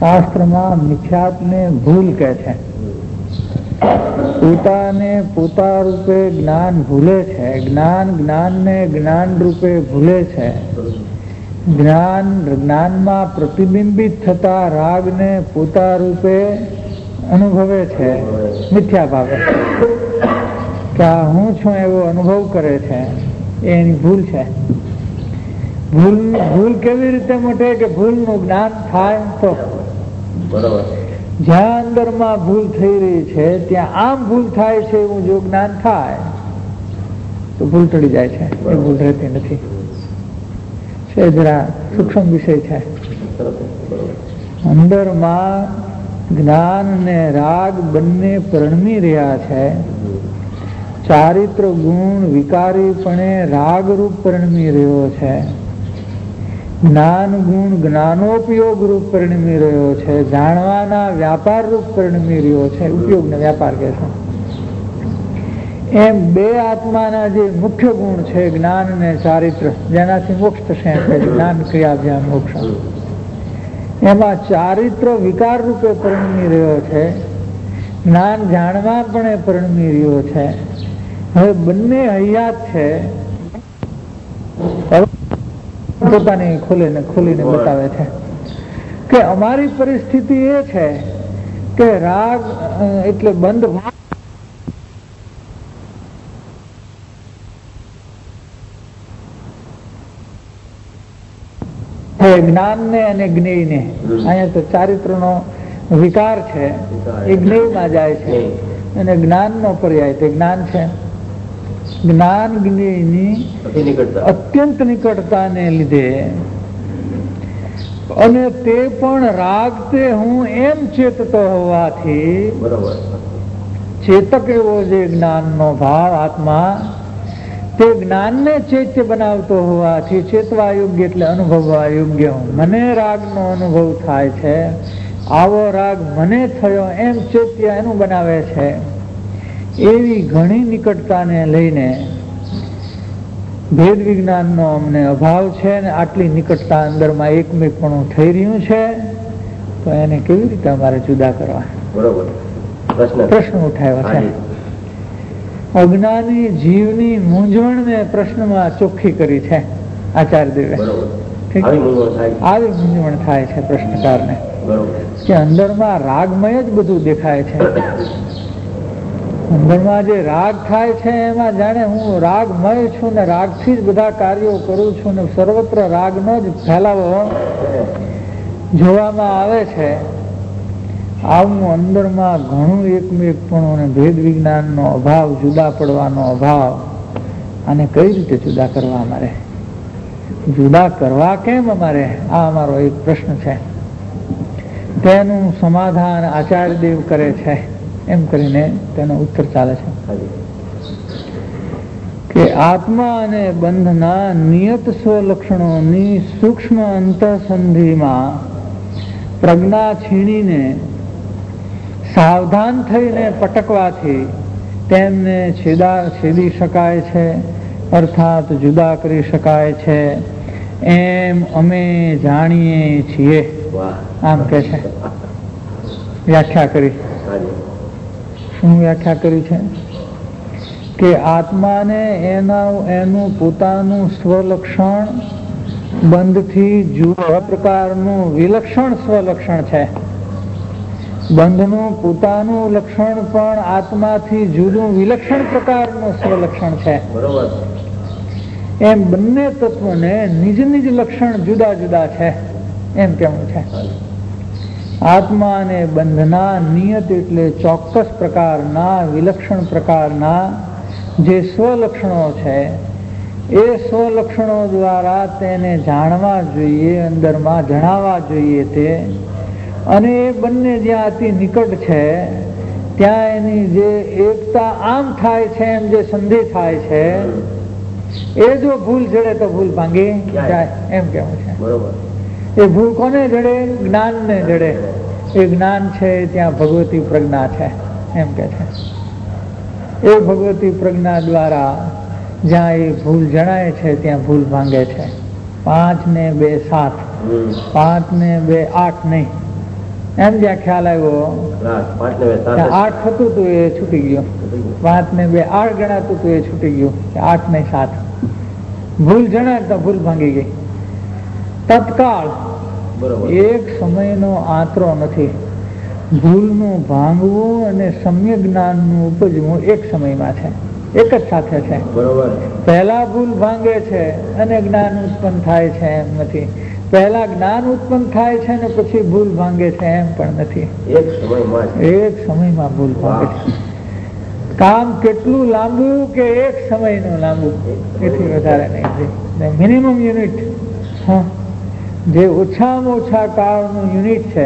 શાસ્ત્રમાં મિથ્યાત્વને ભૂલ કહે છે. પોતાને પોતા રૂપે જ્ઞાન ભૂલે છે, જ્ઞાનને જ્ઞાન રૂપે ભૂલે છે. જ્ઞાનમાં પ્રતિબિંબિત થતા રાગને પોતા રૂપે અનુભવે છે, મિથ્યા ભાવે કે હું છું એવો અનુભવ કરે છે. એની ભૂલ છે. ભૂલ કેવી રીતે મોટે કે ભૂલનું જ્ઞાન થાય તો. જ્યાં અંદરમાં ભૂલ થઈ રહી છે ત્યાં આમ ભૂલ થાય છે એવું જો જ્ઞાન થાય તો ભૂલ ટળી જાય છે. એ ભૂલ રહેતી નથી. છે જરા સૂક્ષ્મ વિષય છે. અંદરમાં જ્ઞાન ને રાગ બંને પરણમી રહ્યા છે. ચારિત્ર ગુણ વિકારીપણે રાગરૂપ પરણમી રહ્યો છે. જ્ઞાન ગુણ જ્ઞાનોપયોગ રૂપ પરિણમી રહ્યો છે. જાણવાના વ્યાપાર રૂપ પરિણમી રહ્યો છે. ઉપયોગ ને વ્યાપાર કહે છે. એમ બે આત્માના જે મુખ્ય ગુણ છે જ્ઞાન અને ચારિત્ર, જેનાથી મોક્ષ થશે, જ્ઞાન ક્રિયા મોક્ષ, એમાં ચારિત્ર વિકાર રૂપે પરિણમી રહ્યો છે. જ્ઞાન જાણવા પણ પરિણમી રહ્યો છે. હવે બંને હયાત છે. પોતાની ખોલીને બતાવે છે કે અમારી પરિસ્થિતિ એ છે કે રાગ એટલે બંધ ભાવ જ્ઞાનને અને જ્ઞેયને. અહીંયા તો ચારિત્રનો વિકાર છે એ જ્ઞેયમાં જાય છે અને જ્ઞાનનો પર્યાય તે જ્ઞાન છે. જ્ઞાન જ્ઞેયની અત્યંત નિકટતાને લીધે અને તે પણ રાગ તે હું એમ ચેતતો હોવાથી, ચેતક એવો જે જ્ઞાનનો ભાવ આત્મા તે જ્ઞાનને ચૈત્ય બનાવતો હોવાથી ચેતવા યોગ્ય એટલે અનુભવવા યોગ્ય મને રાગનો અનુભવ થાય છે. આવો રાગ મને થયો એમ ચૈત્ય એનું બનાવે છે. એવી ઘણી નિકટતાને લઈને ભેદ વિજ્ઞાનનો અમને અભાવ છે ને આટલી નિકટતા અંદરમાં એકમેકપણું થઈ રહ્યું છે તો એને કેવી રીતે અમારે જુદા કરવા? પ્રશ્ન ઉઠાવ્યો છે. અજ્ઞાની જીવની મૂંઝવણને પ્રશ્નમાં ચોખ્ખી કરી છે આચાર્યદેવે. આવી મૂંઝવણ થાય છે પ્રશ્નકારને કે અંદરમાં રાગમય જ બધું દેખાય છે. અંદરમાં જે રાગ થાય છે એમાં જાણે હું રાગમય છું ને રાગથી જ બધા કાર્યો કરું છું ને સર્વત્ર રાગનો જ ફેલાવો જોવામાં આવે છે. આવું અંદરમાં ઘણું એકમેકપણું અને ભેદ વિજ્ઞાનનો અભાવ, જુદા પડવાનો અભાવ, આને કઈ રીતે જુદા કરવા અમારે? જુદા કરવા કેમ અમારે? આ અમારો એક પ્રશ્ન છે. તેનું સમાધાન આચાર્યદેવ કરે છે. એમ કરીને તેનો ઉત્તર ચાલે છે કે આત્મા અને બંધના નિયત સ્વલક્ષણોની સૂક્ષ્મ અંતઃસંધિમાં પ્રજ્ઞા છીણીને સાવધાન થઈને પટકવાથી તેમને છેદી શકાય છે, અર્થાત જુદા કરી શકાય છે એમ અમે જાણીએ છીએ. આમ કે છે. વ્યાખ્યા કરી. શું વ્યાખ્યા કરી છે કે આત્માને એનું પોતાનું સ્વલક્ષણ બંધથી જુદા પ્રકારનું વિલક્ષણ સ્વલક્ષણ છે. બંધનું પોતાનું લક્ષણ પણ આત્માથી જુદું વિલક્ષણ પ્રકારનું સ્વલક્ષણ છે. એમ બંને તત્વને નિજ નિજ લક્ષણ જુદા જુદા છે એમ કેવું છે. આત્મા અને બંધના નિયત એટલે ચોક્કસ પ્રકારના વિલક્ષણ પ્રકારના જે સ્વલક્ષણો છે એ સ્વલક્ષણો દ્વારા તેને જાણવા જોઈએ, અંદરમાં જણાવવા જોઈએ તે. અને એ બંને જ્યાં અતિ નિકટ છે ત્યાં એની જે એકતા આમ થાય છે એમ જે સંધિ થાય છે એ જો ભૂલ જડે તો ભૂલ ભાંગી જાય એમ કેવું છે. એ ભૂલ કોને જડે? જ્ઞાનને જડે. એ જ્ઞાન છે ત્યાં ભગવતી પ્રજ્ઞા છે એમ કે છે. એ ભગવતી પ્રજ્ઞા દ્વારા જ્યાં એ ભૂલ જણાય છે ત્યાં ભૂલ ભાંગે છે. 5 ને 2 7, 5 ને 2 8 નહીં. એમ જ્યાં ખ્યાલ આવ્યો 8 થતું હતું એ છૂટી ગયું, 5 ને 2 8 ગણાતું હતું એ છૂટી ગયું, 8 ને 7 ભૂલ જણાય તો ભૂલ ભાંગી ગઈ તત્કાળ. એક સમયનો આંતરો નથી. ભૂલનું ભાંગવું અને સમ્યક જ્ઞાનનું ઉપજવું એક સમયમાં છે, એક જ સાથે છે. પહેલા ભૂલ ભાંગે છે અને જ્ઞાન ઉત્પન્ન થાય છે એમ નથી. પહેલા જ્ઞાન ઉત્પન્ન થાય છે ને પછી ભૂલ ભાંગે છે એમ પણ નથી. એક સમયમાં ભૂલ ભાંગે છે. કામ કેટલું લાંબુ કે એક સમયનું લાંબુ, એથી વધારે નહીં. મિનિમમ યુનિટ, જે ઓછામાં ઓછા કાળનું યુનિટ છે,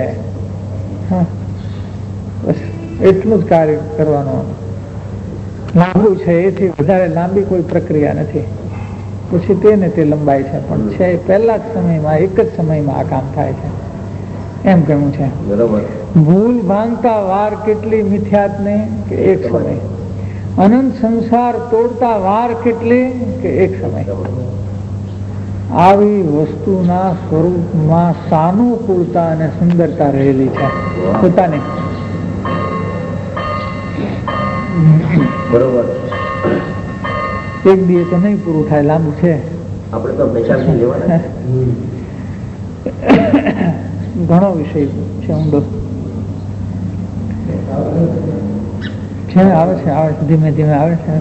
બસ એટલું જ કાર્ય કરવાનું લાંબુ છે. એથી વધારે લાંબી કોઈ પ્રક્રિયા નથી. પછી તેને તે લંબાઈ છે, પણ છે પહેલા જ સમયમાં, એક જ સમયમાં આ કામ થાય છે એમ કહેવું છે. ભૂલ ભાંગતા વાર કેટલી મિથ્યાત ને કે એક સમય. અનંત સંસાર તોડતા વાર કેટલી કે એક સમય. આવી વસ્તુના સ્વરૂપમાં સાનુકૂળતા અને સુંદરતા રહેલી છે પોતાની. બરોબર. એક દિવસ તો નહીં પૂરું થાય, લાંબુ છે. આપણે તો ઘણો વિષય છે ઊંડો છે. આવે છે ધીમે ધીમે આવે છે.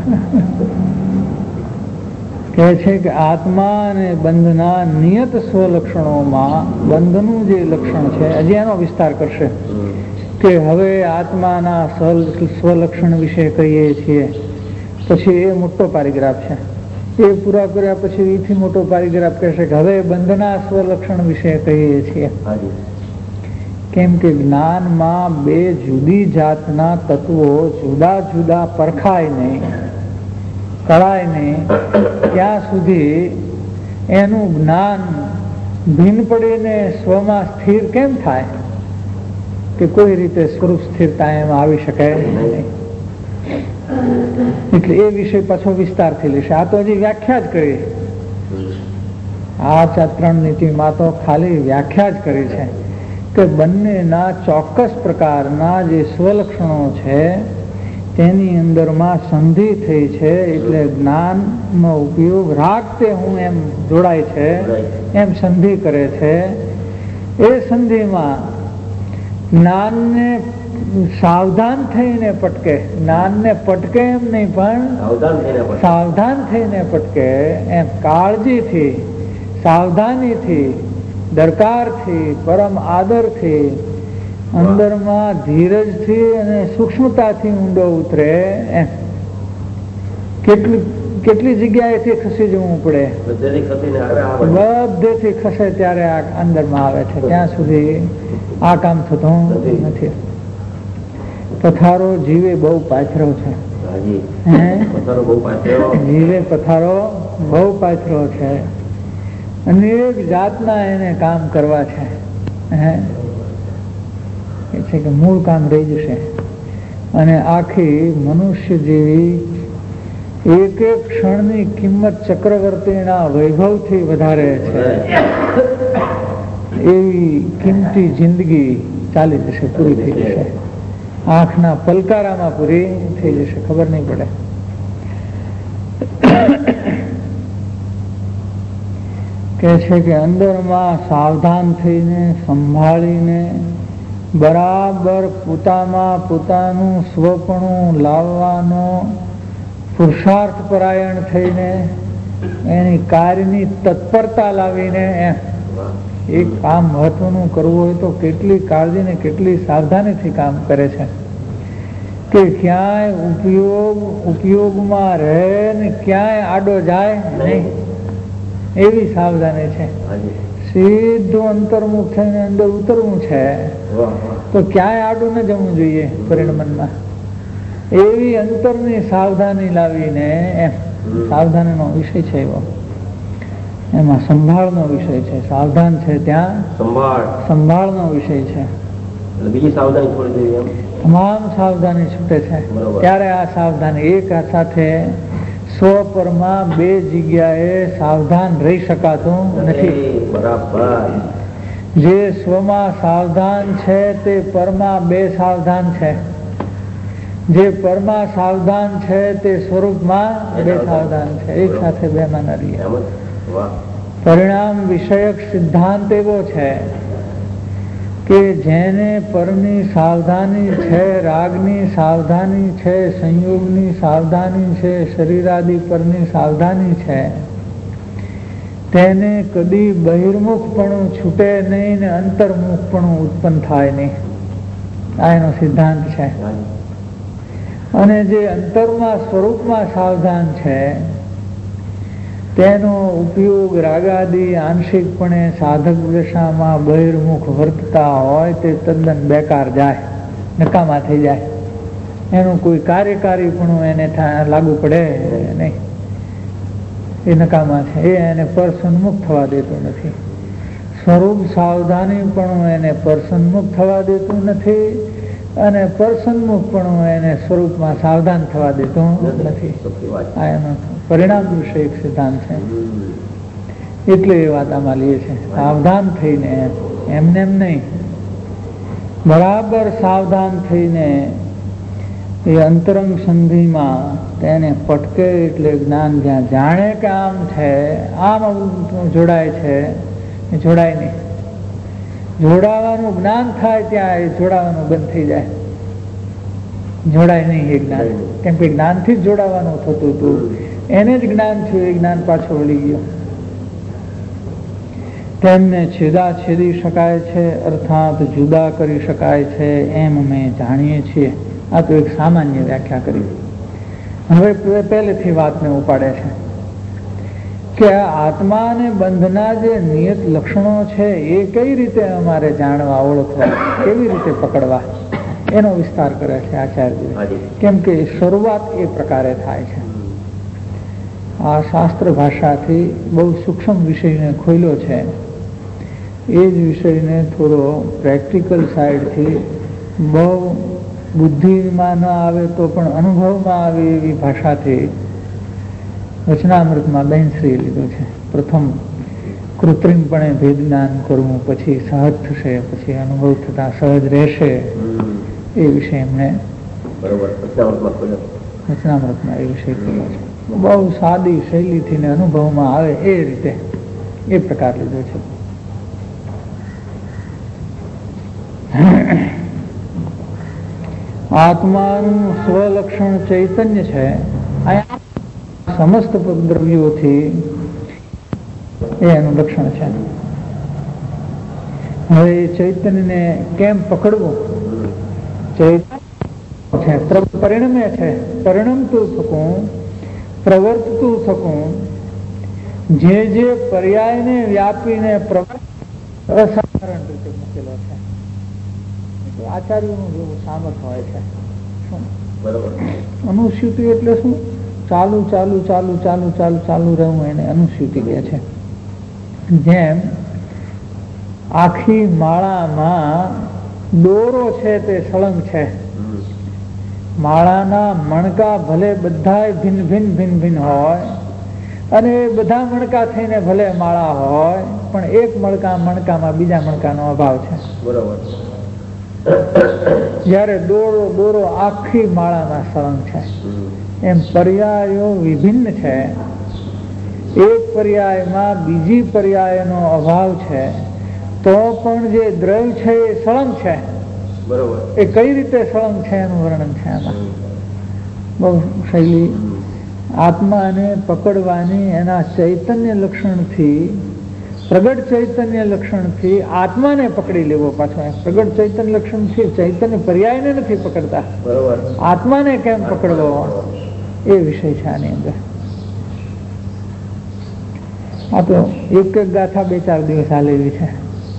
કહે છે કે આત્મા અને બંધના નિયત સ્વલક્ષણોમાં બંધનું જે લક્ષણ છે, હજી એનો વિસ્તાર કરશે કે હવે આત્માના સ્વલક્ષણ વિશે કહીએ છીએ. પછી એ મોટો પેરેગ્રાફ છે. એ પૂરા કર્યા પછી એથી મોટો પેરેગ્રાફ કહેશે કે હવે બંધના સ્વલક્ષણ વિશે કહીએ છીએ. કેમ કે જ્ઞાનમાં બે જુદી જાતના તત્વો જુદા જુદા પરખાય નહીં, કળાય નહીં, ત્યાં સુધી એનું જ્ઞાન ભિન્ન પડીને સ્વમાં સ્થિર કેમ થાય કે કોઈ રીતે સ્વરૂપ સ્થિરતા એમાં આવી શકે નહીં. એટલે એ વિષય પાછો વિસ્તારથી લેશે. આ તો હજી વ્યાખ્યા જ કરી. આ 3 નીતિમાં તો ખાલી વ્યાખ્યા જ કરી છે કે બંનેના ચોક્કસ પ્રકારના જે સ્વલક્ષણો છે તેની અંદરમાં સંધિ થઈ છે. એટલે જ્ઞાનનો ઉપયોગ રાખતે હું એમ જોડાય છે, એમ સંધિ કરે છે. એ સંધિમાં જ્ઞાનને સાવધાન થઈને પટકે, જ્ઞાનને પટકે એમ નહીં પણ સાવધાન થઈને પટકે એમ, કાળજીથી, સાવધાનીથી, દરકારથી, પરમ આદરથી, અંદરમાં ધીરજથી અને સૂક્ષ્મતાથી ઊંડો ઉતરે એમ. કેટલી જગ્યાએથી ખસી જવું પડે, બધેથી ખસે ત્યારે આ અંદરમાં આવે છે. ત્યાં સુધી આ કામ થતું નથી. પથારો જીવે બહુ પાથરો છે. જીવે પથારો બહુ પાથરો છે. અનેક જાતના એને કામ કરવા છે. એ છે કે મૂળ કામ રહી જશે. અને આખી મનુષ્ય જેવી એક એક ક્ષણની કિંમત ચક્રવર્તીના વૈભવથી વધારે છે એવી કિંમતી જિંદગી ચાલી જશે, પૂરી થઈ જશે. આંખના પલકારામાં પૂરી થઈ જશે, ખબર નહીં પડે. કહે છે કે અંદરમાં સાવધાન થઈને, સંભાળીને, બરાબર પોતામાં પોતાનું સ્વપણું લાવવાનો પુરુષાર્થ પરાયણ થઈને એની કાર્યની તત્પરતા લાવીને એક કામ મહત્વનું કરવું હોય તો કેટલી કાળજી ને કેટલી સાવધાનીથી કામ કરે છે કે ક્યાંય ઉપયોગમાં રહે ને ક્યાંય આડો જાય નહીં, એવી સાવધાની છે. સીધું અંતર્મુખ થઈને અંદર ઉતરવું છે તો ક્યાંય આડું ન જવું જોઈએ પરિણમનમાં. એવી અંતરની સાવધાની લાવીને એમ, સાવધાનીનો વિષય છે એવો. એમાં સંભાળનો વિષય છે. સાવધાન છે ત્યાં સંભાળનો વિષય છે. બીજી સાવધાની છોડી દેવી એમ. તમામ સાવધાની છૂટે છે ત્યારે આ સાવધાની એક સાથે સ્વપરમાં બે જગ્યાએ સાવધાન રહી શકાતું નથી. જે સ્વમાં સાવધાન છે તે પરમાં બે સાવધાન છે, જે પરમાં સાવધાન છે તે સ્વરૂપમાં બે સાવધાન છે, એક સાથે બે માં ન રહીએ. પરિણામ વિષયક સિદ્ધાંત એવો છે કે જેને પરની સાવધાની છે, રાગની સાવધાની છે, સંયોગની સાવધાની છે, શરીરાદિ પરની સાવધાની છે, તેને કદી બહિર્મુખપણું છૂટે નહીં ને અંતર્મુખપણું ઉત્પન્ન થાય નહીં. આ એનો સિદ્ધાંત છે. અને જે અંતરમાં સ્વરૂપમાં સાવધાન છે તેનો ઉપયોગ રાગાદિ આંશિકપણે સાધક દશામાં બહિર્મુખ વર્તતા હોય તે તદ્દન બેકાર જાય, નકામા થઈ જાય. એનું કોઈ કાર્યકારીપણું એને લાગુ પડે નહીં, એ નકામા છે. એ એને પરસન્મુખ થવા દેતું નથી. સ્વરૂપ સાવધાનીપણું એને પરસન્મુખ થવા દેતું નથી અને પરસન્મુખપણું એને સ્વરૂપમાં સાવધાન થવા દેતું નથી. આ એનો પરિણામ વિષયક સિદ્ધાંત છે. એટલે એ વાત આમાં લે છે. સાવધાન થઈને, એમને એમ નહીં, બરાબર સાવધાન થઈને એ અંતરંગ સંધિમાં તેને પટકે એટલે જ્ઞાન જ્યાં જાણે કે આમ છે, આમ જોડાય છે, એ જોડાય નહીં. જોડાવાનું જ્ઞાન થાય ત્યાં એ જોડાવાનું બંધ થઈ જાય, જોડાય નહીં એ જ્ઞાન. કેમ કે જ્ઞાનથી જ જોડાવાનું થતું હતું, એને જ જ્ઞાન થયું, એ જ્ઞાન પાછો વળી ગયો. તેમને છેદા છેદી શકાય છે, અર્થાત જુદા કરી શકાય છે, એમ અમે જાણીએ છીએ. આ તો એક સામાન્ય વ્યાખ્યા કરી. હવે પહેલેથી વાતને ઉપાડે છે કે આત્મા અને બંધના જે નિયત લક્ષણો છે એ કઈ રીતે અમારે જાણવા, ઓળખવા, કેવી રીતે પકડવા, એનો વિસ્તાર કરે છે આચાર્ય. કેમ કે શરૂઆત એ પ્રકારે થાય છે. આ શાસ્ત્ર ભાષાથી બહુ સૂક્ષ્મ વિષયને ખોલ્યો છે. એ જ વિષયને થોડો પ્રેક્ટિકલ સાઈડથી બહુ બુદ્ધિમાં ન આવે તો પણ અનુભવમાં આવે એવી ભાષાથી વચનામૃતમાં બેનશ્રીએ લીધું છે. પ્રથમ કૃત્રિમપણે ભેદ જ્ઞાન કરવું, પછી સહજ થશે, પછી અનુભવ થતા સહજ રહેશે, એ વિષય એમણે વચનામૃતમાં એ વિષય કર્યો છે. બહુ સાદી શૈલીથી ને અનુભવમાં આવે એ રીતે એ પ્રકાર લીધો છે. આત્માનું સ્વલક્ષણ ચૈતન્ય છે. સમસ્ત દ્રવ્યોથી એનું લક્ષણ છે. હવે ચૈતન્યને કેમ પકડવું? ચૈતન્ય પરિણમે છે, પરિણમતું થકું, પ્રવર્તતું થકું, જે જે પર્યાયને વ્યાપીને અસાધારણ રીતે મૂકેલો છે. આચાર્યનું જેવું સામર્થ્ય હોય છે. શું અનુસ્યુતિ એટલે શું? ચાલુ ચાલુ ચાલુ ચાલુ ચાલુ ચાલુ રહેવું, એને અનુસ્યુતિ કહે છે. જેમ આખી માળામાં દોરો છે તે સળંગ છે. માળાના મણકા ભલે બધા ભિન્ન ભિન્ન ભિન્ન ભિન્ન હોય અને બધા મણકા થઈને ભલે માળા હોય, પણ એક મણકામાં બીજા મણકાનો અભાવ છે. બરોબર. જયારે દોરો આખી માળામાં સળંગ છે, એમ પર્યાયો વિભિન્ન છે. એક પર્યાયમાં બીજી પર્યાયનો અભાવ છે, તો પણ જે દ્રવ્ય છે એ સળંગ છે. બરોબર. એ કઈ રીતે સળંગ છે એનું વર્ણન છે આમાં. બહુ શૈલી આત્માને પકડવાની એના ચૈતન્ય લક્ષણથી, પ્રગટ ચૈતન્ય લક્ષણથી આત્માને પકડી લેવો. પાછો પ્રગટ ચૈતન્ય લક્ષણથી ચૈતન્ય પર્યાયને નથી પકડતા, આત્માને કેમ પકડવો એ વિષય છે આની અંદર. આ તો એક એક ગાથા 2-4 દિવસ હાલેલી છે.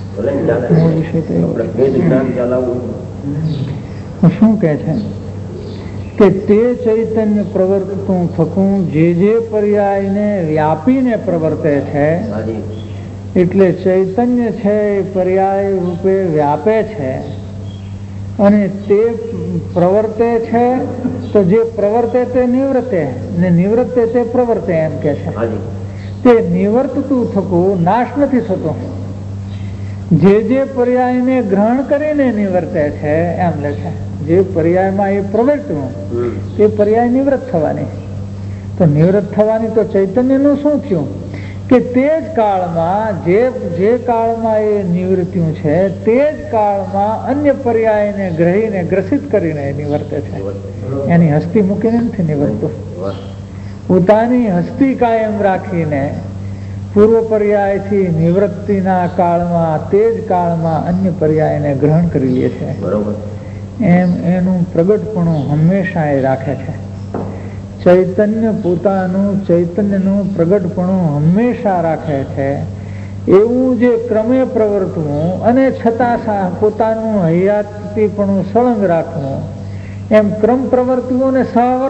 શું કે છે કે તે ચૈતન્ય પ્રવર્તતું થકું, જે જે પર્યાયને વ્યાપીને પ્રવર્તે છે, એટલે ચૈતન્ય છે એ પર્યાય રૂપે વ્યાપે છે અને તે પ્રવર્તે છે. તો જે પ્રવર્તે તે નિવૃત્તે ને નિવૃત્તે તે પ્રવર્તે, એમ કે છે. તે નિવર્તતું થતું, નાશ નથી થતો. જે પર્યાયને ગ્રહણ કરીને નિવર્તે છે એમ લખે. જે પર્યાયમાં એ પ્રવર્તવું તે પર્યાય નિવૃત્ત થવાની. તો નિવૃત્ત થવાની તો ચૈતન્યનું શું થયું કે તે જ કાળમાં જે કાળમાં એ નિવૃત્યું છે તે જ કાળમાં અન્ય પર્યાયને ગ્રહીને ગ્રસિત કરીને નિવર્તે છે. એની હસ્તી મૂકીને નથી નિવર્તું. પોતાની હસ્તી કાયમ રાખીને પૂર્વ પર્યાયથી નિવૃત્તિના કાળમાં તે જ કાળમાં અન્ય પર્યાયને ગ્રહણ કરી લે છે. એમ એનું પ્રગટપણું હંમેશા એ રાખે છે. ચૈતન્ય પોતાનું ચૈતન્યનું પ્રગટપણું હંમેશા રાખે છે. એવું જે ક્રમે પ્રવર્તવું અને છતાં પોતાનું હયાતીપણું સળંગ રાખવું, એમ ક્રમ પ્રવર્તવું અને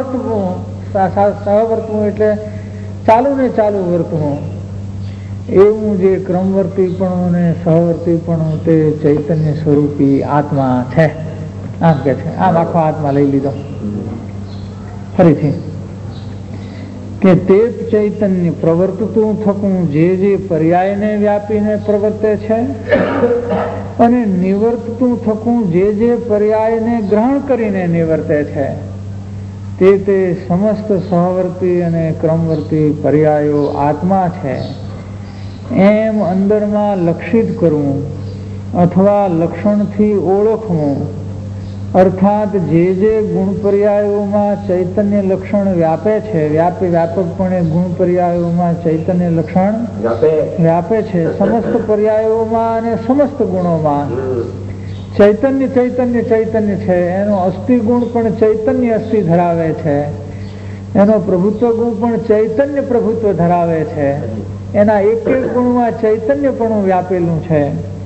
સહવર્તવું એટલે ચાલુ ને ચાલુ વર્તવું, એવું જે ક્રમવર્તીપણું અને સહવર્તીપણું તે ચૈતન્ય સ્વરૂપી આત્મા છે. આમ કે છે. આમ આખો આત્મા લઈ લીધો ફરીથી કે તે ચૈતન્ય પ્રવર્તતું થકું જે પર્યાયને વ્યાપીને પ્રવર્તે છે અને નિવર્તતું થકું જે પર્યાયને ગ્રહણ કરીને નિવર્તે છે તે સમસ્ત સહવર્તી અને ક્રમવર્તી પર્યાયો આત્મા છે. એમ અંદરમાં લક્ષિત કરવું અથવા લક્ષણથી ઓળખવું, અર્થાત જે ગુણ પર્યાયોમાં ચૈતન્ય લક્ષણ વ્યાપે છે, વ્યાપકપણે ગુણ પર્યાયોમાં ચૈતન્ય લક્ષણ વ્યાપે છે. સમસ્ત પર્યાયોમાં અને સમસ્ત ગુણોમાં ચૈતન્ય છે. એનો અસ્થિ ગુણ પણ ચૈતન્ય અસ્થિ ધરાવે છે. એનો પ્રભુત્વ ગુણ પણ ચૈતન્ય પ્રભુત્વ ધરાવે છે. એના એક ગુણમાં ચૈતન્યપણું વ્યાપેલું છે.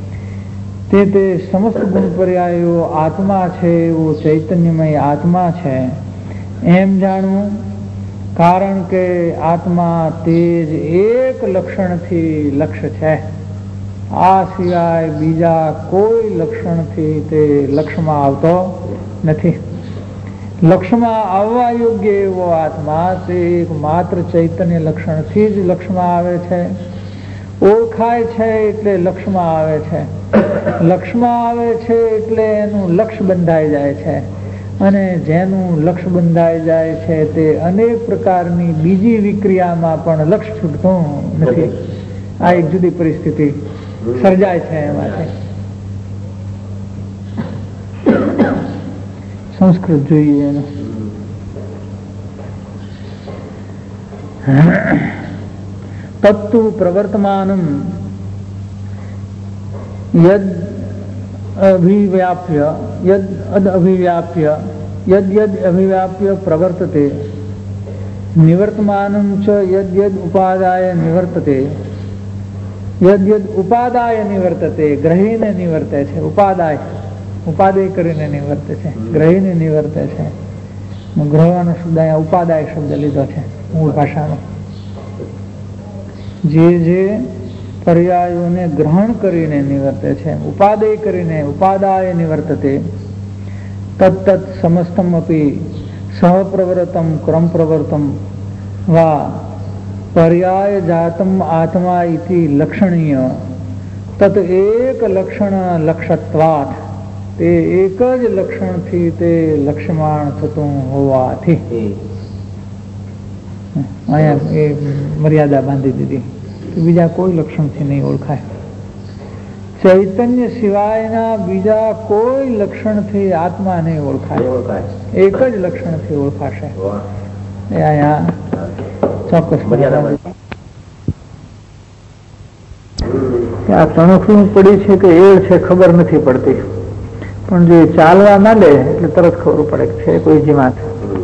તે સમસ્ત ગુણ પર્યાયો આત્મા છે, એવો ચૈતન્યમય આત્મા છે એમ જાણવું. કારણ કે આત્મા તે જ એક લક્ષણથી લક્ષ્ય છે. આ સિવાય બીજા કોઈ લક્ષણથી તે લક્ષ્યમાં આવતો નથી. લક્ષ્યમાં આવવા યોગ્ય એવો આત્મા તે એક માત્ર ચૈતન્ય લક્ષણથી જ લક્ષ્યમાં આવે છે. ઓળખાય છે એટલે લક્ષ્યમાં આવે છે. લક્ષ્યમાં આવે છે એટલે એનું લક્ષ્ય બંધાઈ જાય છે. અને જેનું લક્ષ્ય બંધાઈ જાય છે તે અનેક પ્રકારની બીજી વિક્રિયામાં પણ લક્ષ્ય છૂટતું નથી. આ એક જુદી પરિસ્થિતિ સર્જાય છે એમાંથી. સંસ્કૃત જોઈએ એનું. તત્તુ પ્રવર્તમાનમ યદ અભિવ્યાપ્ય પ્રવર્તતે નિવર્તમાનમ ચ યદ ઉપાદાય નિવર્તતે. યદ ઉપાદાય નિવર્તતે ગ્રહીને નિવર્તે છે. ઉપાદેય કરીને નિવર્તે છે, ગ્રહીને નિવર્તે છે. ગ્રહવાનો શબ્દ અહીંયા ઉપાદાય શબ્દ લીધો છે મૂળ ભાષાનો. જે પર્યાયોને ગ્રહણ કરીને નિવર્તે છે, ઉપાદેય કરીને ઉપાદાય નિવર્તતે. તત્ત સમસ્તમ અપી સહપ્રવર્તમ ક્રમ પ્રવર્તમ વા પર્યાય જાતમ આત્મા ઇતિ લક્ષણીય તત એક લક્ષણ લક્ષત્વાત. તે એક જ લક્ષણથી તે લક્ષ્યમાણ થતું હોવાથી અહીંયા એ મર્યાદા બાંધી દીધી. બીજા કોઈ લક્ષણથી નહીં ઓળખાય. ચૈતન્ય સિવાયના બીજા કોઈ લક્ષણથી આત્મા નહીં ઓળખાય. એક જ લક્ષણથી ઓળખાશે. એ અહીંયા ચોક્કસ આ તણખું પડી છે કે એળ છે ખબર નથી પડતી, પણ જે ચાલવા માંડે એટલે તરત ખબર પડે છે કોઈ જીવાત.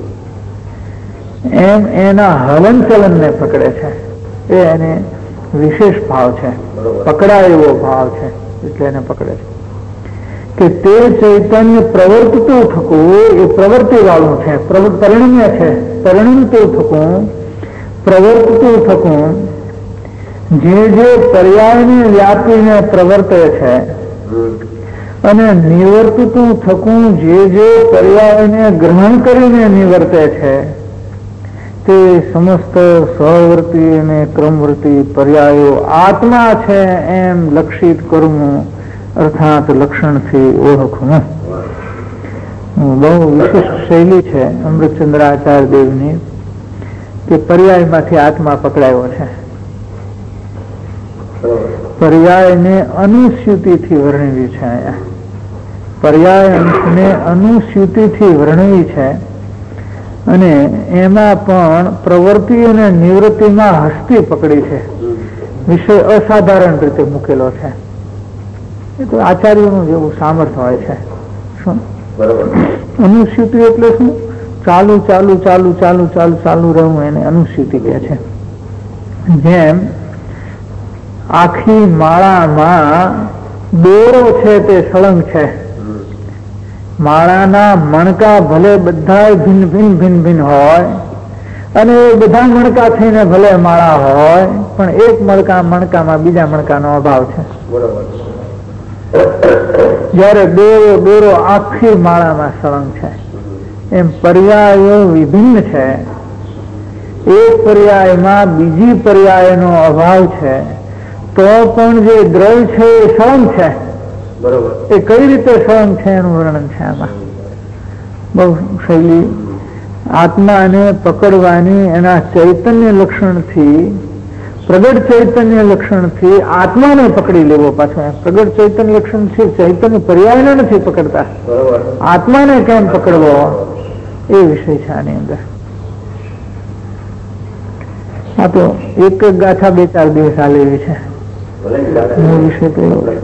એમ એના હલન ચલન ને પકડે છે. એ એને વિશેષ ભાવ છે, પકડાય એવો ભાવ છે એટલે એને પકડે છે. કે તે ચૈતન્ય પ્રવર્તતું થકું એ પ્રવૃત્તિ વાળું છે, પરિણમ્ય છે. પરિણમતું થકું પ્રવર્તતું થકું જે પર્યાયને વ્યાપીને પ્રવર્તે છે અને નિવર્તતું થકું જે પર્યાયને ગ્રહણ કરીને નિવર્તે છે તે સમસ્ત સહવર્તી અને ક્રમવર્તી પર્યાયો આત્મા છે એમ લક્ષિત કરવું અર્થાત લક્ષણથી ઓળખવું. બહુ વિશિષ્ટ શૈલી છે અમૃતચંદ્રાચાર્ય દેવની કે પર્યાયમાંથી આત્મા પકડાયો છે. પર્યાયને અનુસ્યુતિથી વર્ણવી છે. અહીંયા પર્યાય અંશને અનુસ્યુતિથી વર્ણવી છે અને એમાં પણ પ્રવૃત્તિ અને નિવૃત્તિમાં હસ્તી પકડી છે. વિષય અસાધારણ રીતે મૂકેલો છે. એ તો આચાર્યનું જેવું સામર્થ્ય હોય છે. શું અનુસ્યુતિ એટલે શું? ચાલુ ચાલુ ચાલુ ચાલુ ચાલુ ચાલુ રહેવું એને અનુસ્યુતિ કહે છે. જેમ આખી માળામાં દોરો છે તે સળંગ છે. માળાના મણકા ભલે બધા ભિન્ન ભિન્ન ભિન્ન ભિન્ન હોય અને એ બધા મણકા થઈને ભલે માળા હોય પણ એક મણકામાં બીજા મણકાનો અભાવ છે. જયારે દોરો આખી માળામાં સળંગ છે એમ પર્યાયો વિભિન્ન છે. એક પર્યાયમાં બીજી પર્યાયનો અભાવ છે તો પણ જે દ્રવ્ય છે એ સળંગ છે. એ કઈ રીતે સળંગ છે એનું વર્ણન છે આમાં. બહુ શૈલી આત્માને પકડવાની એના ચૈતન્ય લક્ષણથી, પ્રગટ ચૈતન્ય લક્ષણથી આત્માને પકડી લેવો. પાછો પ્રગટ ચૈતન્ય લક્ષણથી ચૈતન્ય પર્યાયને નથી પકડતા, આત્માને કેમ પકડવો એ વિષય છે આની અંદર. આ તો એક ગાથા 2-4 દિવસ હાલે એવી છે. વિષય તો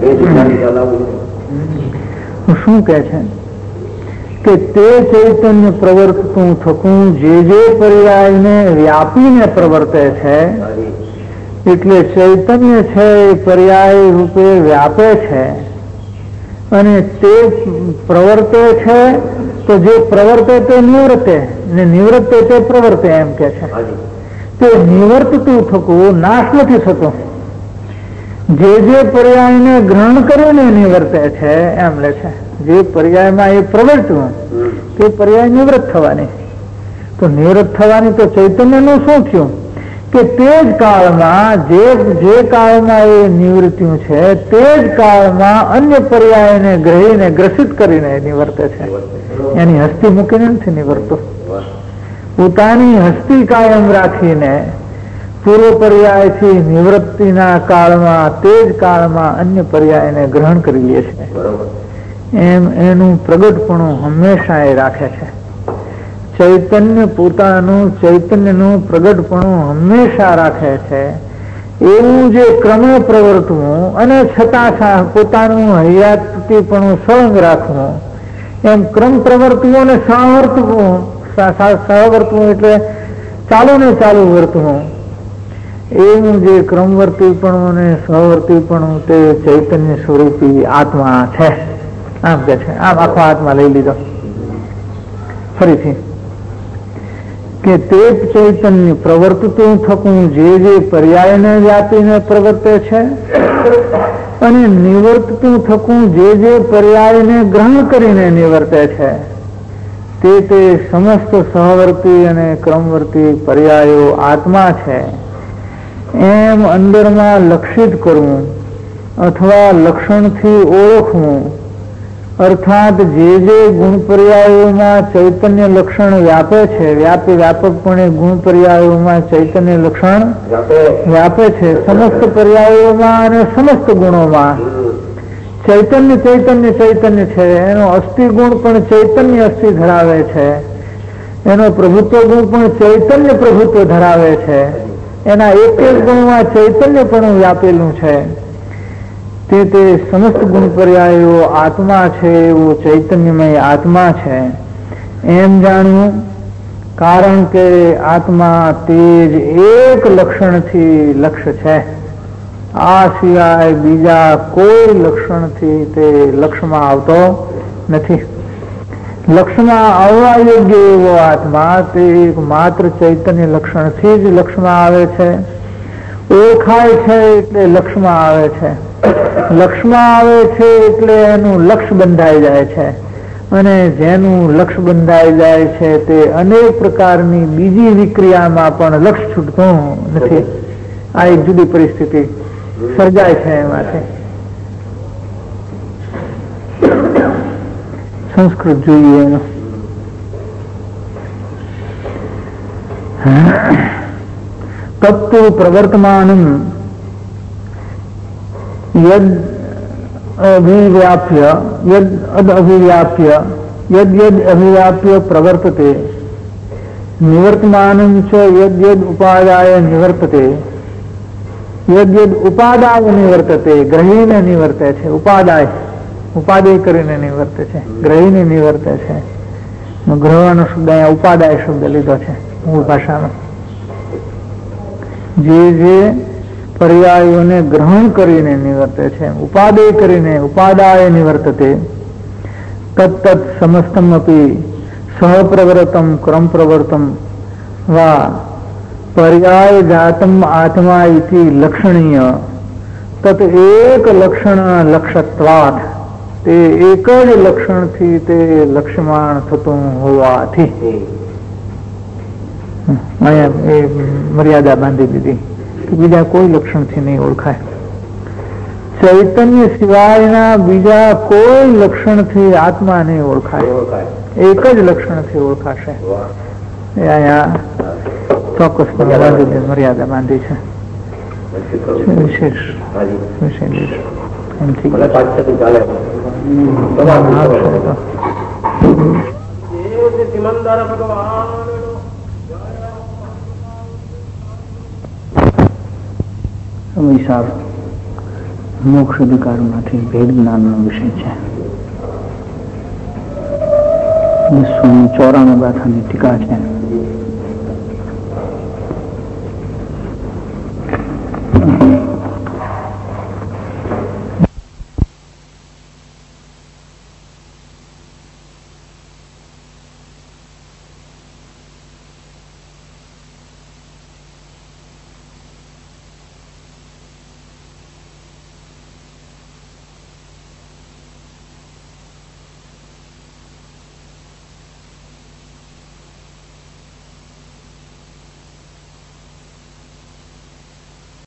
શું કે છે કે તે ચૈતન્ય પ્રવર્તતું થકું જે પર્યાયને વ્યાપીને પ્રવર્તે છે એટલે ચૈતન્ય છે એ પર્યાય રૂપે વ્યાપે છે અને તે પ્રવર્તે છે તો જે પ્રવર્તે તે નિવૃત્તે ને નિવૃત્તે તે પ્રવર્તે એમ કે છે. તે નિવર્તતું થકું નાશ નથી થતો. જે પર્યાયને ગ્રહણ કરીને નિવર્તે છે એમ લે છે. જે પર્યાયમાં એ પ્રવર્તવું તે પર્યાય નિવૃત્ત થવાની. તો નિવૃત્ત થવાની તો ચૈતન્યનું શું થયું કે તે જ કાળમાં જે કાળમાં એ નિવૃત્તિયું છે તે જ કાળમાં અન્ય પર્યાયને ગ્રહીને ગ્રસિત કરીને નિવર્તે છે. એની હસ્તી મૂકીને નથી નિવર્તો. પોતાની હસ્તી કાયમ રાખીને પૂર્વ પર્યાયથી નિવૃત્તિના કાળમાં તે જ કાળમાં અન્ય પર્યાયને ગ્રહણ કરી લે છે. એમ એનું પ્રગટપણું હંમેશા એ રાખે છે. ચૈતન્ય પોતાનું ચૈતન્યનું પ્રગટપણું હંમેશા રાખે છે. એવું જે ક્રમે પ્રવર્તવું અને છતાં પોતાનું હયાતીપણું સળંગ રાખવું એમ ક્રમ પ્રવર્તવું અને સહવર્તવું એટલે ચાલુ ને ચાલુ વર્તવું એવું જે ક્રમવર્તીપણું અને સહવર્તીપણું તે ચૈતન્ય સ્વરૂપી આત્મા છે. આમ કે છે. આમ આખો આત્મા લઈ લીધો ફરીથી કે તે ચૈતન્ય પ્રવર્તતું થકું જે પર્યાયને વ્યાપીને પ્રવર્તે છે અને નિવર્તતું થકું જે પર્યાયને ગ્રહણ કરીને નિવર્તે છે તે સમસ્ત સહવર્તી અને ક્રમવર્તી પર્યાયો આત્મા છે એમ અંદરમાં લક્ષિત કરવું અથવા લક્ષણથી ઓળખવું. અર્થાત જે ગુણ પર્યાયોમાં ચૈતન્ય લક્ષણ વ્યાપે છે, વ્યાપકપણે ગુણ પર્યાયોમાં ચૈતન્ય લક્ષણ વ્યાપે છે. સમસ્ત પર્યાયોમાં અને સમસ્ત ગુણોમાં ચૈતન્ય છે. એનો અસ્થિ ગુણ પણ ચૈતન્ય અસ્થિ ધરાવે છે. એનો પ્રભુત્વ ગુણ પણ ચૈતન્ય પ્રભુત્વ ધરાવે છે. એના એક ગુણમાં ચૈતન્ય પણ વ્યાપેલું છે. તે સમસ્ત ગુણ પર્યાયો આત્મા છે એવો ચૈતન્યમય આત્મા છે એમ જાણવું. કારણ કે આત્મા તે જ એક લક્ષણથી લક્ષ્ય છે. આ સિવાય બીજા કોઈ લક્ષણથી તે લક્ષ્યમાં આવતો નથી. લક્ષ્યમાં આવવા યોગ્ય એવો આત્મા તે એક માત્ર ચૈતન્ય લક્ષણથી જ લક્ષ્યમાં આવે છે. ઓળખાય છે એટલે લક્ષ્યમાં આવે છે. લક્ષ્યમાં આવે છે એટલે એનું લક્ષ્ય બંધાઈ જાય છે અને જેનું લક્ષ્ય બંધાઈ જાય છે તે અનેક પ્રકારની બીજી વિક્રિયામાં પણ લક્ષ્ય છૂટતું નથી. આ એક જુદી પરિસ્થિતિ સર્જાય છે એમાંથી. સંસ્કૃત જોઈએ એનો. તત્તુ પ્રવર્તમાનમ યદ અભિવ્યાપ્ય યદ અદઅભિવ્યાપ્ય યદ યદ અભિવ્યાપ્ય પ્રવર્તતે નિવર્તમાનમ ચ યદ યદ ઉપાદાય નિવર્તતે યદ યદ ઉપાદાય નિવર્તતે ગ્રહીને નિવર્તે છે. ઉપાદાય ઉપાદેય કરીને નિવર્તે છે, ગ્રહીને નિવર્તે છે. ગ્રહવાનો શબ્દ અહીંયા ઉપાદાય શબ્દ લીધો છે મૂળ ભાષાનો. જે જે પર્યાયોને ગ્રહણ કરીને નિવર્તે છે, ઉપાદેય કરીને ઉપાદાય નિવર્તતે તત્તત સમસ્તમ અપી સહપ્રવર્તમ ક્રમ પ્રવર્તમ વા પર્યાય જાતમ આત્મા ઇતિ લક્ષણીય તત એક લક્ષણ લક્ષત્વાત તે એક જ લક્ષણથી તે લક્ષ્યમાણ થતું હોવાથી અહીંયા એ મર્યાદા બાંધી દીધી કે બીજા કોઈ લક્ષણથી નહીં ઓળખાય. ચૈતન્ય સિવાયના બીજા કોઈ લક્ષણથી આત્મા નહીં ઓળખાય, એક જ લક્ષણથી ઓળખાશે. એ અહીંયા ચોક્કસ મર્યાદા બાંધી છે. વિશેષ એમથી વિશાળ મોક્ષ અધિકારમાંથી ભેદ જ્ઞાનનો વિષય છે. 294 ગાથાની ટીકા છે.